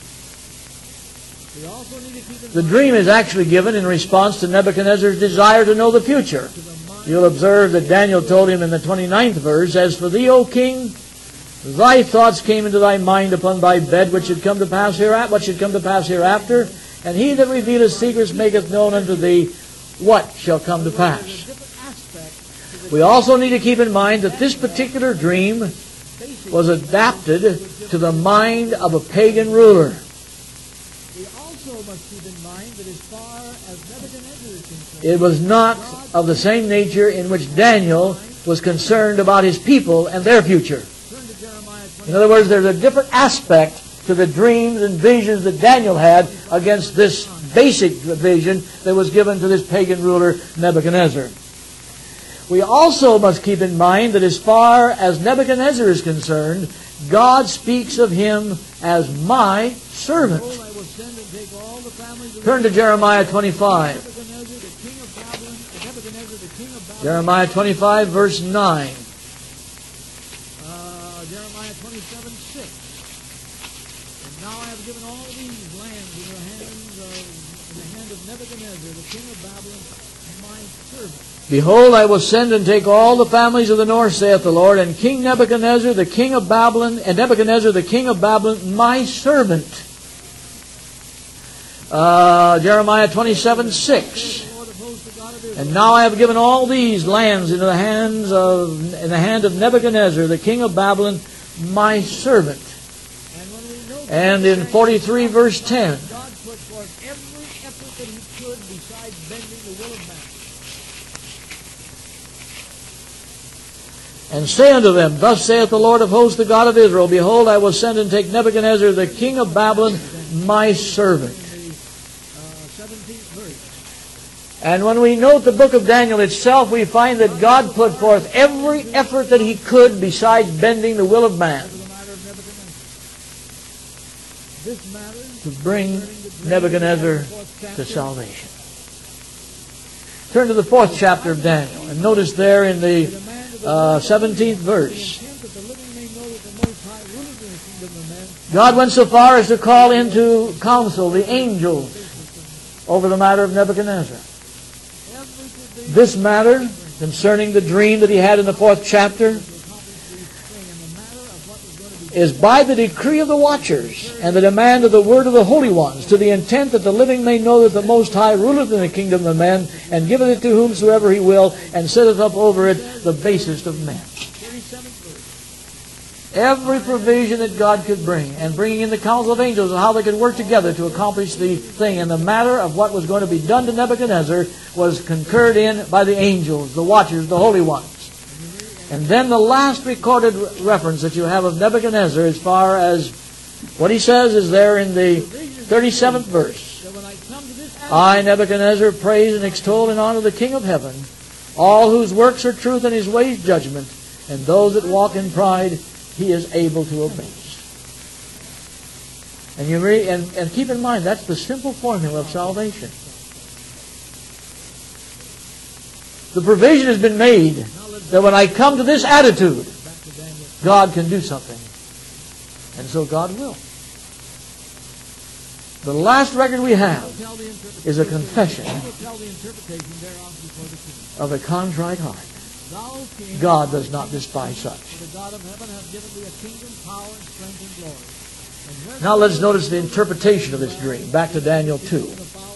Speaker 1: The dream is actually given in response to Nebuchadnezzar's desire to know the future. You'll observe that Daniel told him in the 29th verse, As for thee, O king, thy thoughts came into thy mind upon thy bed, what should come to pass hereafter, and he that revealeth secrets maketh known unto thee what shall come to pass. We also need to keep in mind that this particular dream was adapted to the mind of a pagan ruler.
Speaker 2: We also must keep in mind that as far as Nebuchadnezzar is concerned,
Speaker 1: It was not of the same nature in which Daniel was concerned about his people and their future.
Speaker 2: turn to Jeremiah 20.
Speaker 1: In other words, there's a different aspect to the dreams and visions that Daniel had against this basic vision that was given to this pagan ruler Nebuchadnezzar. We also must keep in mind that as far as Nebuchadnezzar is concerned, God speaks of him as my servant.
Speaker 2: Behold, I will send and take all the families of
Speaker 1: Turn to Jeremiah 25.
Speaker 2: Nebuchadnezzar, the king of Babylon, Nebuchadnezzar, the king of Babylon.
Speaker 1: Jeremiah 25, verse 9.
Speaker 2: Jeremiah 27:6. And now I have given all these lands in the hand of Nebuchadnezzar, the king of Babylon, my servant.
Speaker 1: Behold, I will send and take all the families of the north, saith the Lord, and King Nebuchadnezzar, the king of Babylon, and Nebuchadnezzar, the king of Babylon, my servant. Jeremiah 27:6. And now I have given all these lands into the hand of Nebuchadnezzar, the king of Babylon, my servant. And in 43 verse 10.
Speaker 2: God put forth every effort that he could besides bending the will of man.
Speaker 1: And say unto them, Thus saith the Lord of hosts, the God of Israel, Behold, I will send and take Nebuchadnezzar, the king of Babylon, my servant.
Speaker 2: In the 17th verse.
Speaker 1: And when we note the book of Daniel itself, we find that God put forth every effort that he could besides bending the will of man
Speaker 2: For the matter of Nebuchadnezzar. This matter
Speaker 1: to bring Nebuchadnezzar to salvation. Turn to the 4th chapter of Daniel and notice there in the 17th verse, God went so far as to call into counsel the angels over the matter of Nebuchadnezzar. This matter concerning the dream that he had in the 4th chapter is by the decree of the watchers and the demand of the word of the holy ones, to the intent that the living may know that the Most High ruleth in the kingdom of men, and giveth it to whomsoever he will, and setteth up over it the basest of men. Every provision that God could bring, and bringing in the council of angels and how they could work together to accomplish the thing, and the matter of what was going to be done to Nebuchadnezzar was concurred in by the angels, the watchers, the holy ones. And then the last recorded reference that you have of Nebuchadnezzar, as far as what he says, is there in the 37th verse. I, Nebuchadnezzar, praise and extol and honor the King of heaven, all whose works are truth and his ways judgment, and those that walk in pride he is able to abase. And you and keep in mind, that's the simple formula of salvation. The provision has been made that when I come to this attitude, God can do something. And so God will. The last record we have is a confession of a contrite heart. God does not despise such. Now let's notice the interpretation of this dream. Back to Daniel 2.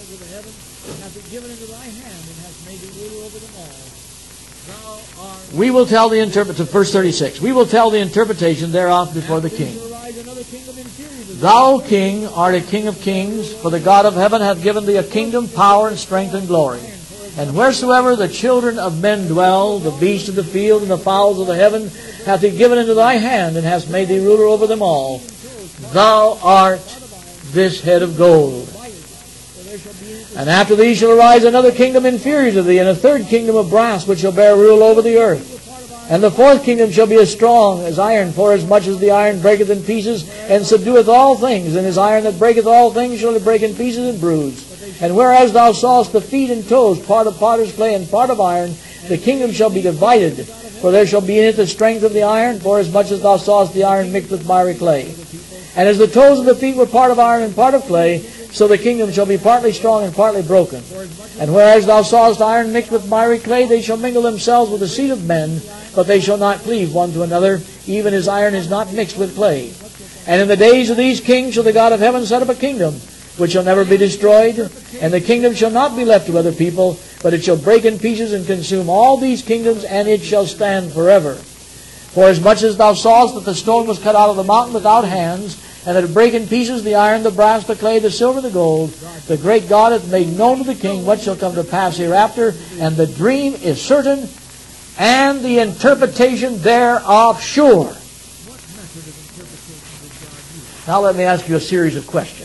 Speaker 1: We will tell the interpretation, verse 36, we will tell the interpretation thereof before the king. Thou, king, art a king of kings, for the God of heaven hath given thee a kingdom, power, and strength, and glory. And wheresoever the children of men dwell, the beasts of the field and the fowls of the heaven, hath he given into thy hand, and hast made thee ruler over them all. Thou art this head of gold. And after thee shall arise another kingdom inferior to thee, and a third kingdom of brass, which shall bear rule over the earth. And the fourth kingdom shall be as strong as iron, forasmuch as the iron breaketh in pieces, and subdueth all things. And his iron that breaketh all things shall it break in pieces and bruise. And whereas thou sawest the feet and toes, part of potter's clay and part of iron, the kingdom shall be divided. For there shall be in it the strength of the iron, forasmuch as thou sawest the iron mixed with miry clay. And as the toes of the feet were part of iron and part of clay, so the kingdom shall be partly strong and partly broken. And whereas thou sawest iron mixed with miry clay, they shall mingle themselves with the seed of men, but they shall not cleave one to another, even as iron is not mixed with clay. And in the days of these kings shall the God of heaven set up a kingdom, which shall never be destroyed, and the kingdom shall not be left to other people, but it shall break in pieces and consume all these kingdoms, and it shall stand forever. For as much as thou sawest that the stone was cut out of the mountain without hands, and that it brake in pieces the iron, the brass, the clay, the silver, the gold, the great God hath made known to the king what shall come to pass hereafter, and the dream is certain, and the interpretation thereof sure.
Speaker 2: What method of interpretation did God use?
Speaker 1: Now let me ask you a series of questions.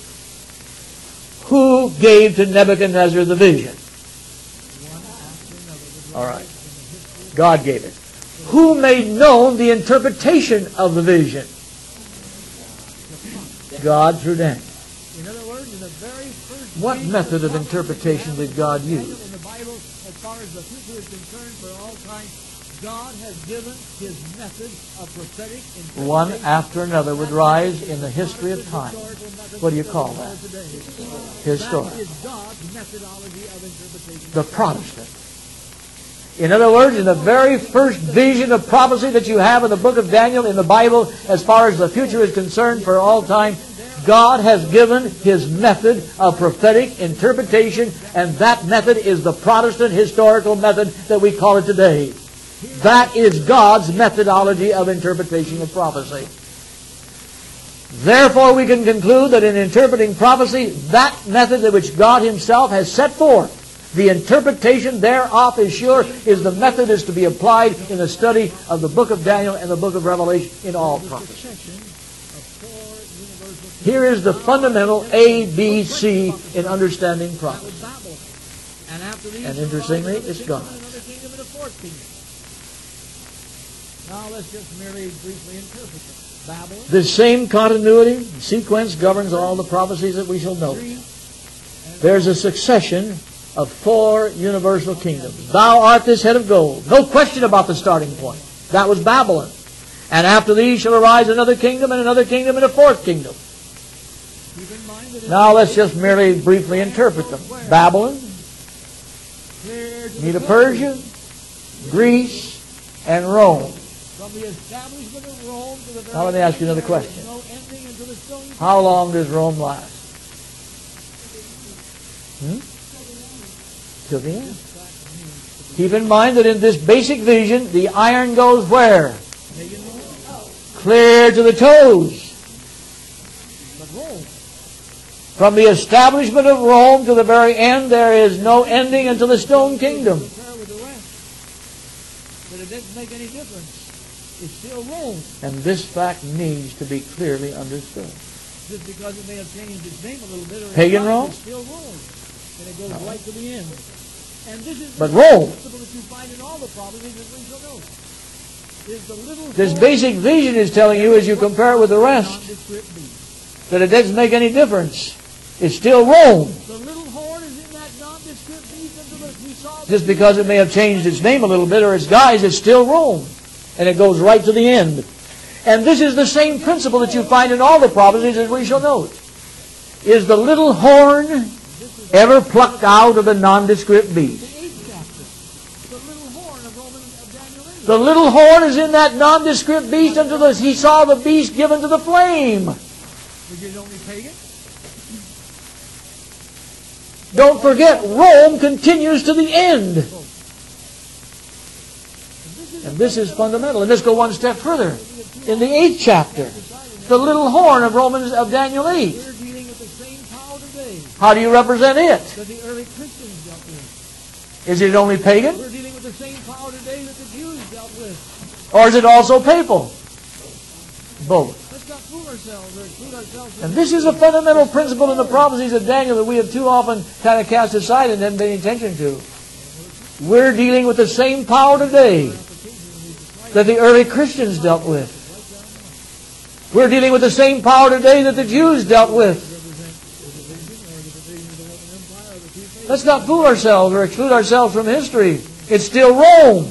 Speaker 1: Who gave to Nebuchadnezzar the vision?
Speaker 2: One after another.
Speaker 1: All right. God gave it. Who made known the interpretation of the vision? God through Daniel.
Speaker 2: In other words, in the very first
Speaker 1: What
Speaker 2: vision
Speaker 1: method of
Speaker 2: prophecy
Speaker 1: interpretation did God
Speaker 2: Daniel
Speaker 1: use?
Speaker 2: in the Bible, as far as the future is concerned, for all time, God has given His method of prophetic interpretation.
Speaker 1: One after another would rise in the history of time. What do you call that? Historical.
Speaker 2: That is God's methodology of interpretation.
Speaker 1: The Protestant. In other words, in the very first vision of prophecy that you have in the book of Daniel in the Bible, as far as the future is concerned for all time, God has given His method of prophetic interpretation, and that method is the Protestant historical method that we call it today. That is God's methodology of interpretation of prophecy. Therefore, we can conclude that in interpreting prophecy, that method which God Himself has set forth, the interpretation thereof is sure, is the method is to be applied in the study of the book of Daniel and the book of Revelation in all prophecy. Here is the fundamental ABC in understanding prophecy. And interestingly, it's God.
Speaker 2: Now let's just merely briefly interpret it. Babylon.
Speaker 1: This same continuity, sequence governs all the prophecies that we shall note. There's a succession of 4 universal kingdoms. Thou art this head of gold. No question about the starting point. That was Babylon. And after these shall arise another kingdom and another kingdom and a 4th kingdom. Now let's just merely briefly interpret them. Babylon, Medo-Persia, Greece, and Rome.
Speaker 2: From the establishment of Rome to the very
Speaker 1: Now let me ask you another question.
Speaker 2: no ending until the stone.
Speaker 1: How long does Rome last? Till the end. Keep in mind that in this basic vision, the iron goes where? Clear to the toes.
Speaker 2: But Rome,
Speaker 1: From the establishment of Rome to the very end, there is no ending until the stone kingdom.
Speaker 2: compare with the rest. But it doesn't make any difference. It's still Rome.
Speaker 1: And this fact needs to be clearly understood.
Speaker 2: Just because it may have changed its name a little bit, or
Speaker 1: Pagan
Speaker 2: it's
Speaker 1: Rome?
Speaker 2: It's still Rome. And it goes right to the end. And this is
Speaker 1: But
Speaker 2: the
Speaker 1: Rome.
Speaker 2: principle that you find in all the prophecies that we shall know. Is the little
Speaker 1: This
Speaker 2: horn
Speaker 1: basic vision is telling you, as you compare it with the rest,
Speaker 2: nondescript beast.
Speaker 1: that it doesn't make any difference. It's still Rome.
Speaker 2: The little horn is in that nondescript beast until we saw
Speaker 1: Just because it may have changed its name a little bit or its guise, it's still Rome. And it goes right to the end. And this is the same principle that you find in all the prophecies, as we shall note. Is the little horn ever plucked out of the nondescript beast?
Speaker 2: the 8th chapter. The little horn of Daniel 8.
Speaker 1: The little horn is in that nondescript beast until he saw the beast given to the flame.
Speaker 2: Which is only pagan.
Speaker 1: Don't forget, Rome continues to the end. And this is fundamental. And let's go one step further. In the 8th chapter, the little horn of Daniel 8.
Speaker 2: We're dealing with the same power today
Speaker 1: How do you represent it?
Speaker 2: that the early Christians dealt with.
Speaker 1: Is it only pagan?
Speaker 2: We're dealing with the same power today that the Jews dealt with.
Speaker 1: Or is it also papal? Both.
Speaker 2: Let's not fool ourselves or exclude ourselves.
Speaker 1: And this is a fundamental principle in the prophecies of Daniel that we have too often kind of cast aside and haven't paid attention to. We're dealing with the same power today that the early Christians dealt with. We're dealing with the same power today that the Jews dealt with. Let's not fool ourselves or exclude ourselves from history. It's still Rome.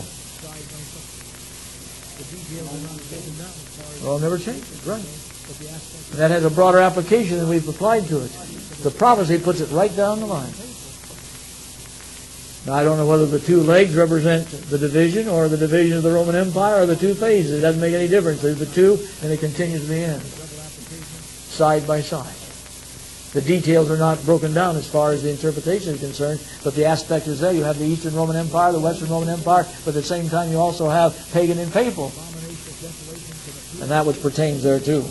Speaker 1: Well, never changes, right? And that has a broader application than we've applied to it. The prophecy puts it right down the line. Now, I don't know whether the 2 legs represent the division or the division of the Roman Empire or the 2 phases. It doesn't make any difference. There's the 2, and it continues to the end, side by side. The details are not broken down as far as the interpretation is concerned, but the aspect is there. You have the Eastern Roman Empire, the Western Roman Empire, but at the same time you also have pagan and papal. and that which pertains thereto.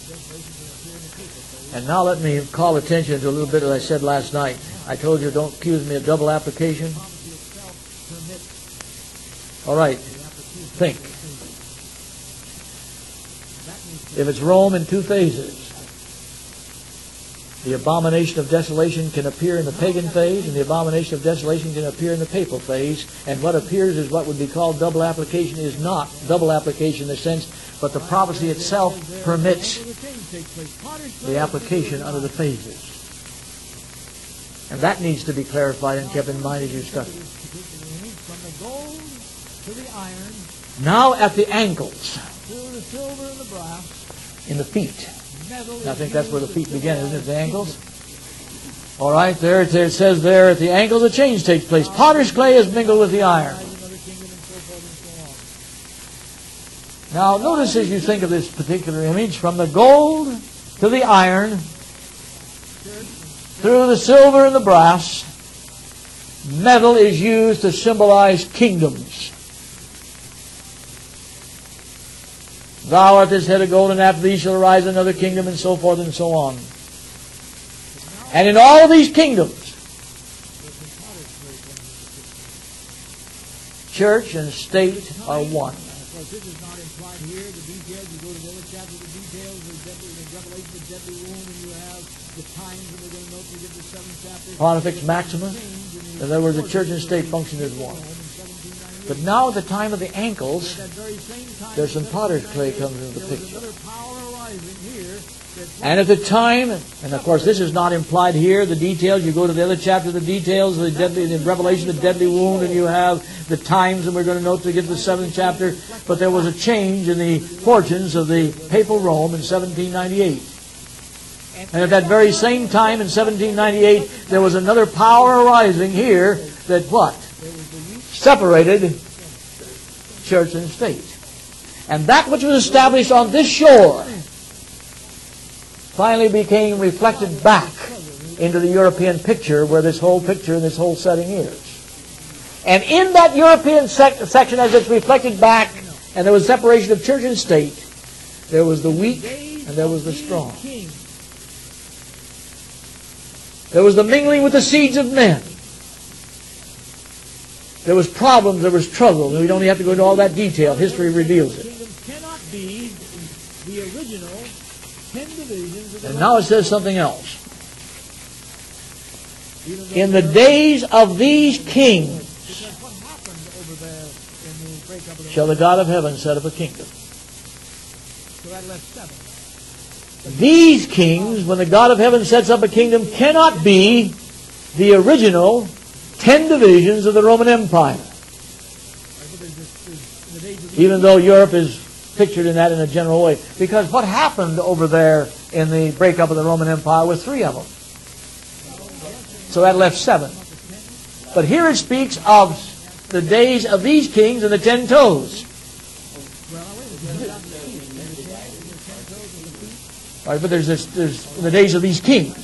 Speaker 1: And now let me call attention to a little bit that I said last night. I told you don't accuse me of double application. All right, think. If it's Rome in two phases, the abomination of desolation can appear in the pagan phase, and the abomination of desolation can appear in the papal phase. And what appears is what would be called double application is not double application in the sense, but the prophecy itself permits the application under the phases. And that needs to be clarified and kept in mind as you study.
Speaker 2: From the gold to the iron,
Speaker 1: Now at the ankles,
Speaker 2: through the silver and the brass,
Speaker 1: in the feet.
Speaker 2: metal.
Speaker 1: I think that's where the feet begin, isn't it? The ankles. All right, there it says there at the ankles a change takes place. Potter's clay is mingled with the iron. Now notice as you think of this particular image, from the gold to the iron, through the silver and the brass, metal is used to symbolize kingdoms. Thou art this head of gold, and after thee shall arise another kingdom, and so forth and so on. And in all these kingdoms, church and state are one.
Speaker 2: Of course, this is not implied here. The details, you go to the other chapter, the details, the Revelation, the deadly wound, and you have the times, and we're going to note we get the 7th chapter.
Speaker 1: Pontifex Maximus. In other words, the church and state function as one. But now at the time of the ankles, there's some potter's clay comes into the picture. And at the time, and of course this is not implied here, the details, you go to the other chapter, the details, the Revelation, the deadly wound, and you have the times, and we're going to note to get to the 7th chapter, but there was a change in the fortunes of the papal Rome in 1798. And at that very same time in 1798, there was another power arising here that what? Separated church and state. And that which was established on this shore finally became reflected back into the European picture where this whole picture and this whole setting is. And in that European section as it's reflected back, and there was separation of church and state, there was the weak and there was the strong. There was the mingling with the seeds of men. There was problems, there was trouble. We don't have to go into all that detail. History reveals it.
Speaker 2: Cannot be the original 10 divisions of the
Speaker 1: And now it says something else. In the days of these kings
Speaker 2: what happened over there in the breakup of the
Speaker 1: shall the God of heaven set up a kingdom.
Speaker 2: So that left 7.
Speaker 1: These kings, when the God of heaven sets up a kingdom, cannot be the original 10 divisions of the Roman Empire. Even though Europe is pictured in that in a general way. Because what happened over there in the breakup of the Roman Empire was 3 of them. So that left 7. But here it speaks of the days of these kings and the 10 toes. All right, but there's the days of these kings.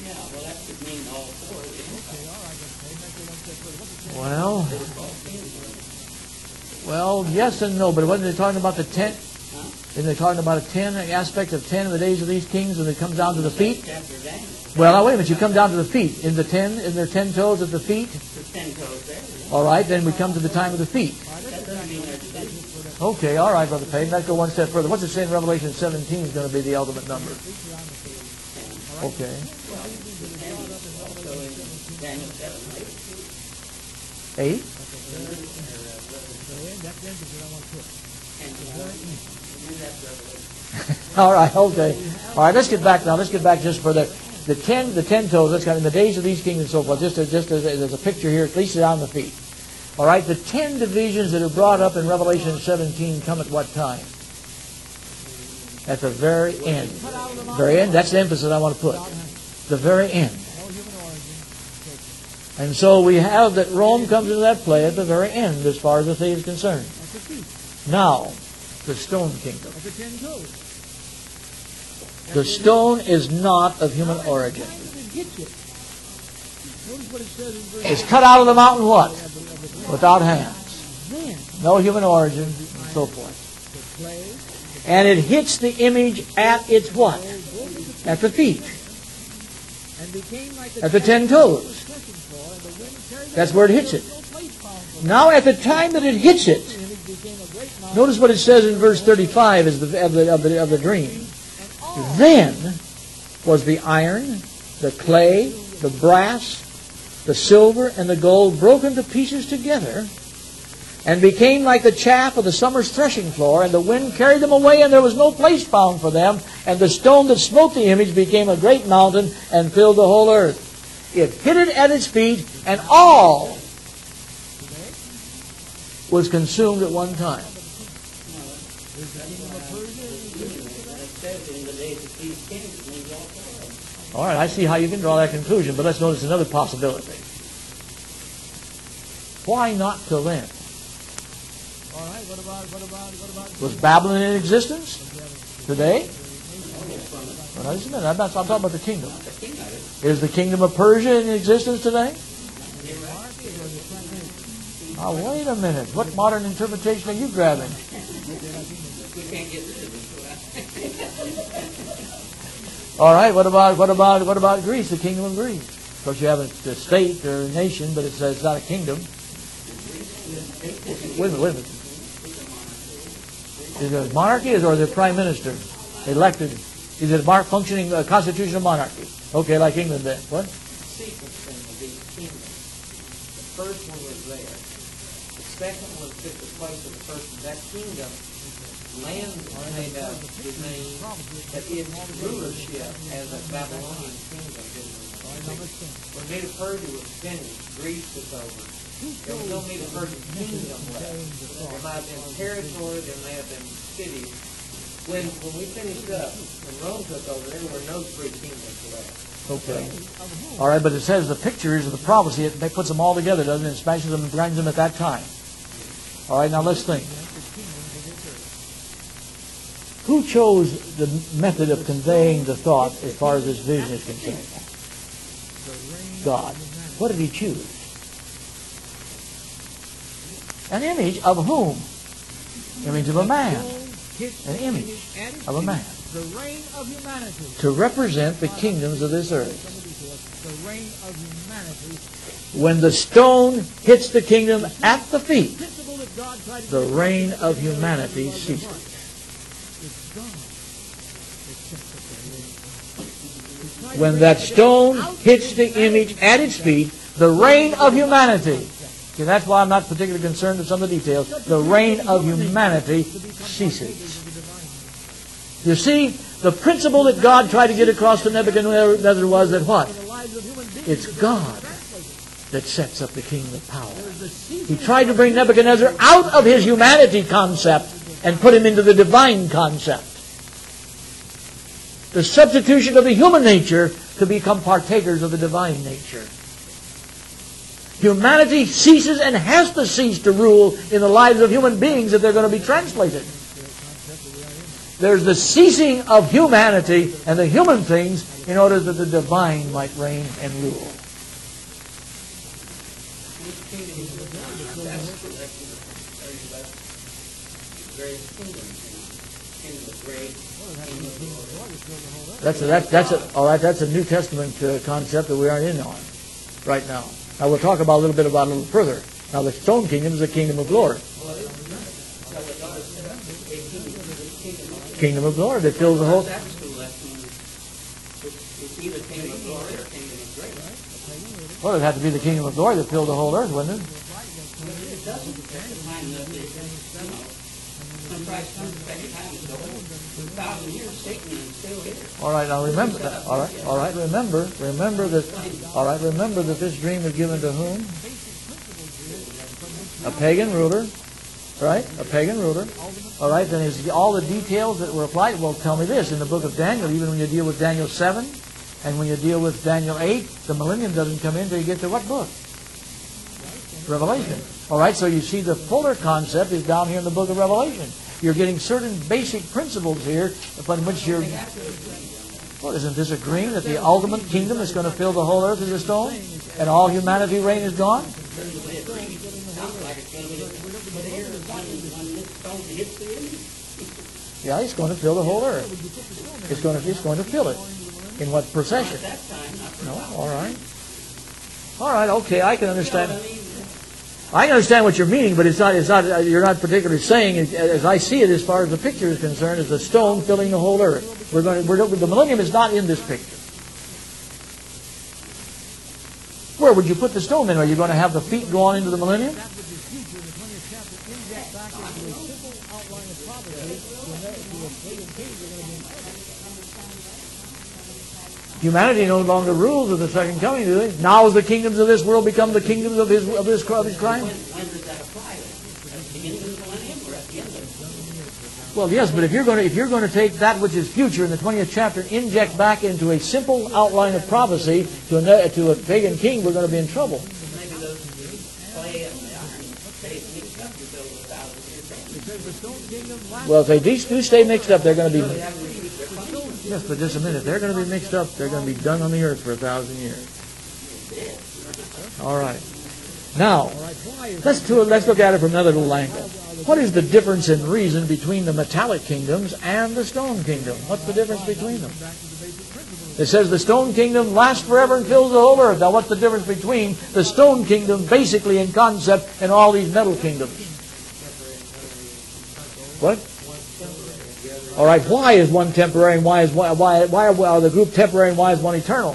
Speaker 1: Well, yes and no, but wasn't they talking about the 10? Isn't they talking about a 10 aspect of 10 in the days of these kings when it comes down to the feet? Well, now wait a minute, you come down to the feet. In there 10 toes at the feet? All right, then we come to the time of the feet. Okay, all right, Brother Payne, let's go one step further. What's it say in Revelation 17 is going to be the ultimate number? Okay. 8? All right, okay. All right, let's get back now. Let's get back just for the 10 toes. Let's go in the days of these kings and so forth. Just as there's a picture here, at least down the feet. All right, the 10 divisions that are brought up in Revelation 17 come at what time? At the very end. Very end. That's the emphasis I want to put. The very end. And so we have that Rome comes into that play at the very end as far as the thing is concerned. Now, the stone kingdom. The stone is not of human origin. It's cut out of the mountain what? Without hands. No human origin, and so forth. And it hits the image at its what? At the feet. At the 10 toes. That's where it hits it. Now at the time that it hits it, notice what it says in verse 35 of the dream. Then was the iron, the clay, the brass, the silver, and the gold broken to pieces together, and became like the chaff of the summer's threshing floor, and the wind carried them away, and there was no place found for them, and the stone that smote the image became a great mountain and filled the whole earth. It hit it at its feet, and all was consumed at one time. All right, I see how you can draw that conclusion, but let's notice another possibility. Why not till then?
Speaker 2: All right, what about
Speaker 1: Was Babylon in existence today? Well, now, just a minute. I'm talking about the kingdom. Is the kingdom of Persia in existence today? Now, wait a minute. What modern interpretation are you grabbing? All right, what about Greece, the kingdom of Greece? Of course, you have a state or a nation, but it's not a kingdom. Wait a minute. Is it a monarchy or is it a prime minister elected? Is it a functioning constitutional monarchy? Okay, like England then. What?
Speaker 3: The sequence then will be kingdom. The first one was there. The second one took the place of the first. That kingdom, land made up the name that its rulership as a Babylonian kingdom didn't exist. When Medo-Persia was finished, Greece was over. There was no Medo-Persian kingdom left. There might have been territory, there may have been cities. When we finished up, when Rome took over, there were no three kingdoms left.
Speaker 1: Okay. All right, but it says the pictures of the prophecy, it puts them all together, doesn't it? It smashes them and grinds them at that time. All right, now let's think. Who chose the method of conveying the thought as far as this vision is concerned? God. What did He choose? An image of whom? Image of a man. An image of a man.
Speaker 2: the reign of humanity?
Speaker 1: To represent the kingdoms of this earth.
Speaker 2: The reign of humanity.
Speaker 1: When the stone hits the kingdom at the feet,
Speaker 2: Principle that God tried to
Speaker 1: the reign of humanity ceases.
Speaker 2: It's God that sets up the reign.
Speaker 1: When that stone hits the image at its feet, the reign of humanity. Okay, that's why I'm not particularly concerned with some of the details. The reign of humanity ceases. You see, the principle that God tried to get across to Nebuchadnezzar was that what? It's God that sets up the kingdom of power. He tried to bring Nebuchadnezzar out of his humanity concept and put him into the divine concept. The substitution of the human nature to become partakers of the divine nature. Humanity ceases and has to cease to rule in the lives of human beings if they're going to be translated. There's the ceasing of humanity and the human things in order that the divine might reign and rule. That's a New Testament concept that we aren't in on right now. Now we'll talk about a little further. Now the stone kingdom is the kingdom of glory. Kingdom of glory that fills the whole. Well, it'd have to be the kingdom of glory that filled the whole earth, wouldn't it? All right, now remember that. All right, remember that this dream was given to whom? A pagan ruler, right? A pagan ruler. All right, then is all the details that were applied? Well, tell me this: in the book of Daniel, even when you deal with Daniel 7, and when you deal with Daniel 8, the millennium doesn't come in until you get to what book? Revelation. All right, so you see the fuller concept is down here in the book of Revelation. You're getting certain basic principles here upon which you're... Well, isn't this agreeing that the ultimate kingdom is going to fill the whole earth as a stone? And all humanity reign is gone? Yeah, it's going to fill the whole earth. It's going to fill it. In what procession? No, all right. All right, okay, I can understand. I can understand what you're meaning, but it's not. You're not particularly saying, as I see it, as far as the picture is concerned, is the stone filling the whole earth. The millennium is not in this picture. Where would you put the stone then? Are you going to have the feet go on into the millennium? Humanity no longer rules in the second coming, do they? Now as the kingdoms of this world become the kingdoms of his crime.
Speaker 3: When does that apply? At the beginning of the millennium or at the end of it?
Speaker 1: Well, yes, but if you're going to take that which is future in the 20th chapter and inject back into a simple outline of prophecy to a pagan king, we're going to be in trouble.
Speaker 3: Maybe those clay and the iron stay mixed up to build 1,000 years.
Speaker 1: Well, if they do stay mixed up, they're going to be... Yes, but just a minute. They're going to be mixed up. They're going to be done on the earth for 1,000 years. All right. Now, let's look at it from another little angle. What is the difference in reason between the metallic kingdoms and the stone kingdom? What's the difference between them? It says the stone kingdom lasts forever and fills the whole earth. Now, what's the difference between the stone kingdom, basically in concept, and all these metal kingdoms? What? All right, why is one temporary and why are the group temporary and why is one eternal?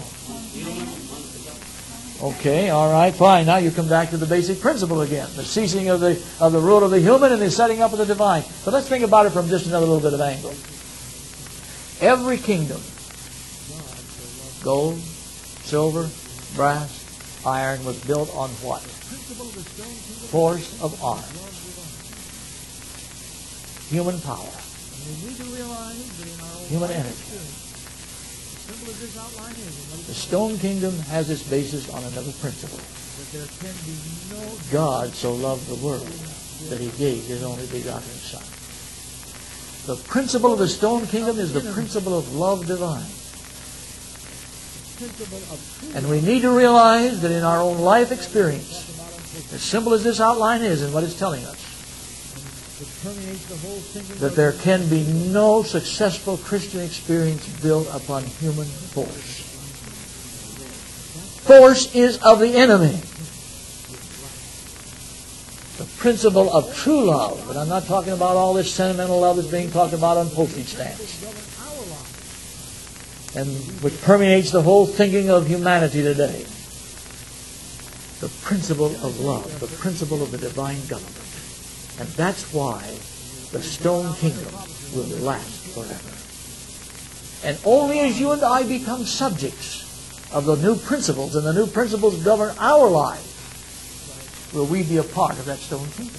Speaker 1: Okay, all right, fine. Now you come back to the basic principle again. The ceasing of the rule of the human and the setting up of the divine. But let's think about it from just another little bit of angle. Every kingdom, gold, silver, brass, iron, was built on what? Force of arm. Human power. Human energy. The stone kingdom has its basis on another principle. God so loved the world that he gave his only begotten Son. The principle of the stone kingdom is the principle of love divine. And we need to realize that in our own life experience, as simple as this outline is and what it's telling us, that there can be no successful Christian experience built upon human force. Force is of the enemy. The principle of true love, and I'm not talking about all this sentimental love that's being talked about on postage stamps, and which permeates the whole thinking of humanity today. The principle of love, the principle of the divine government. And that's why the stone kingdom will last forever. And only as you and I become subjects of the new principles, and the new principles govern our lives, will we be a part of that stone kingdom.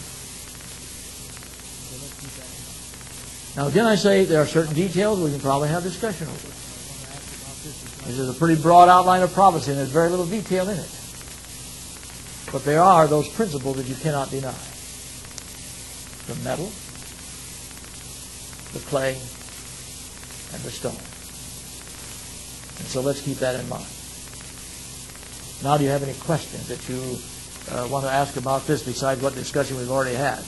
Speaker 1: Now again I say there are certain details we can probably have discussion over. This is a pretty broad outline of prophecy and there's very little detail in it. But there are those principles that you cannot deny. The metal, the clay, and the stone. And so let's keep that in mind. Now, do you have any questions that you want to ask about this besides what discussion we've already had?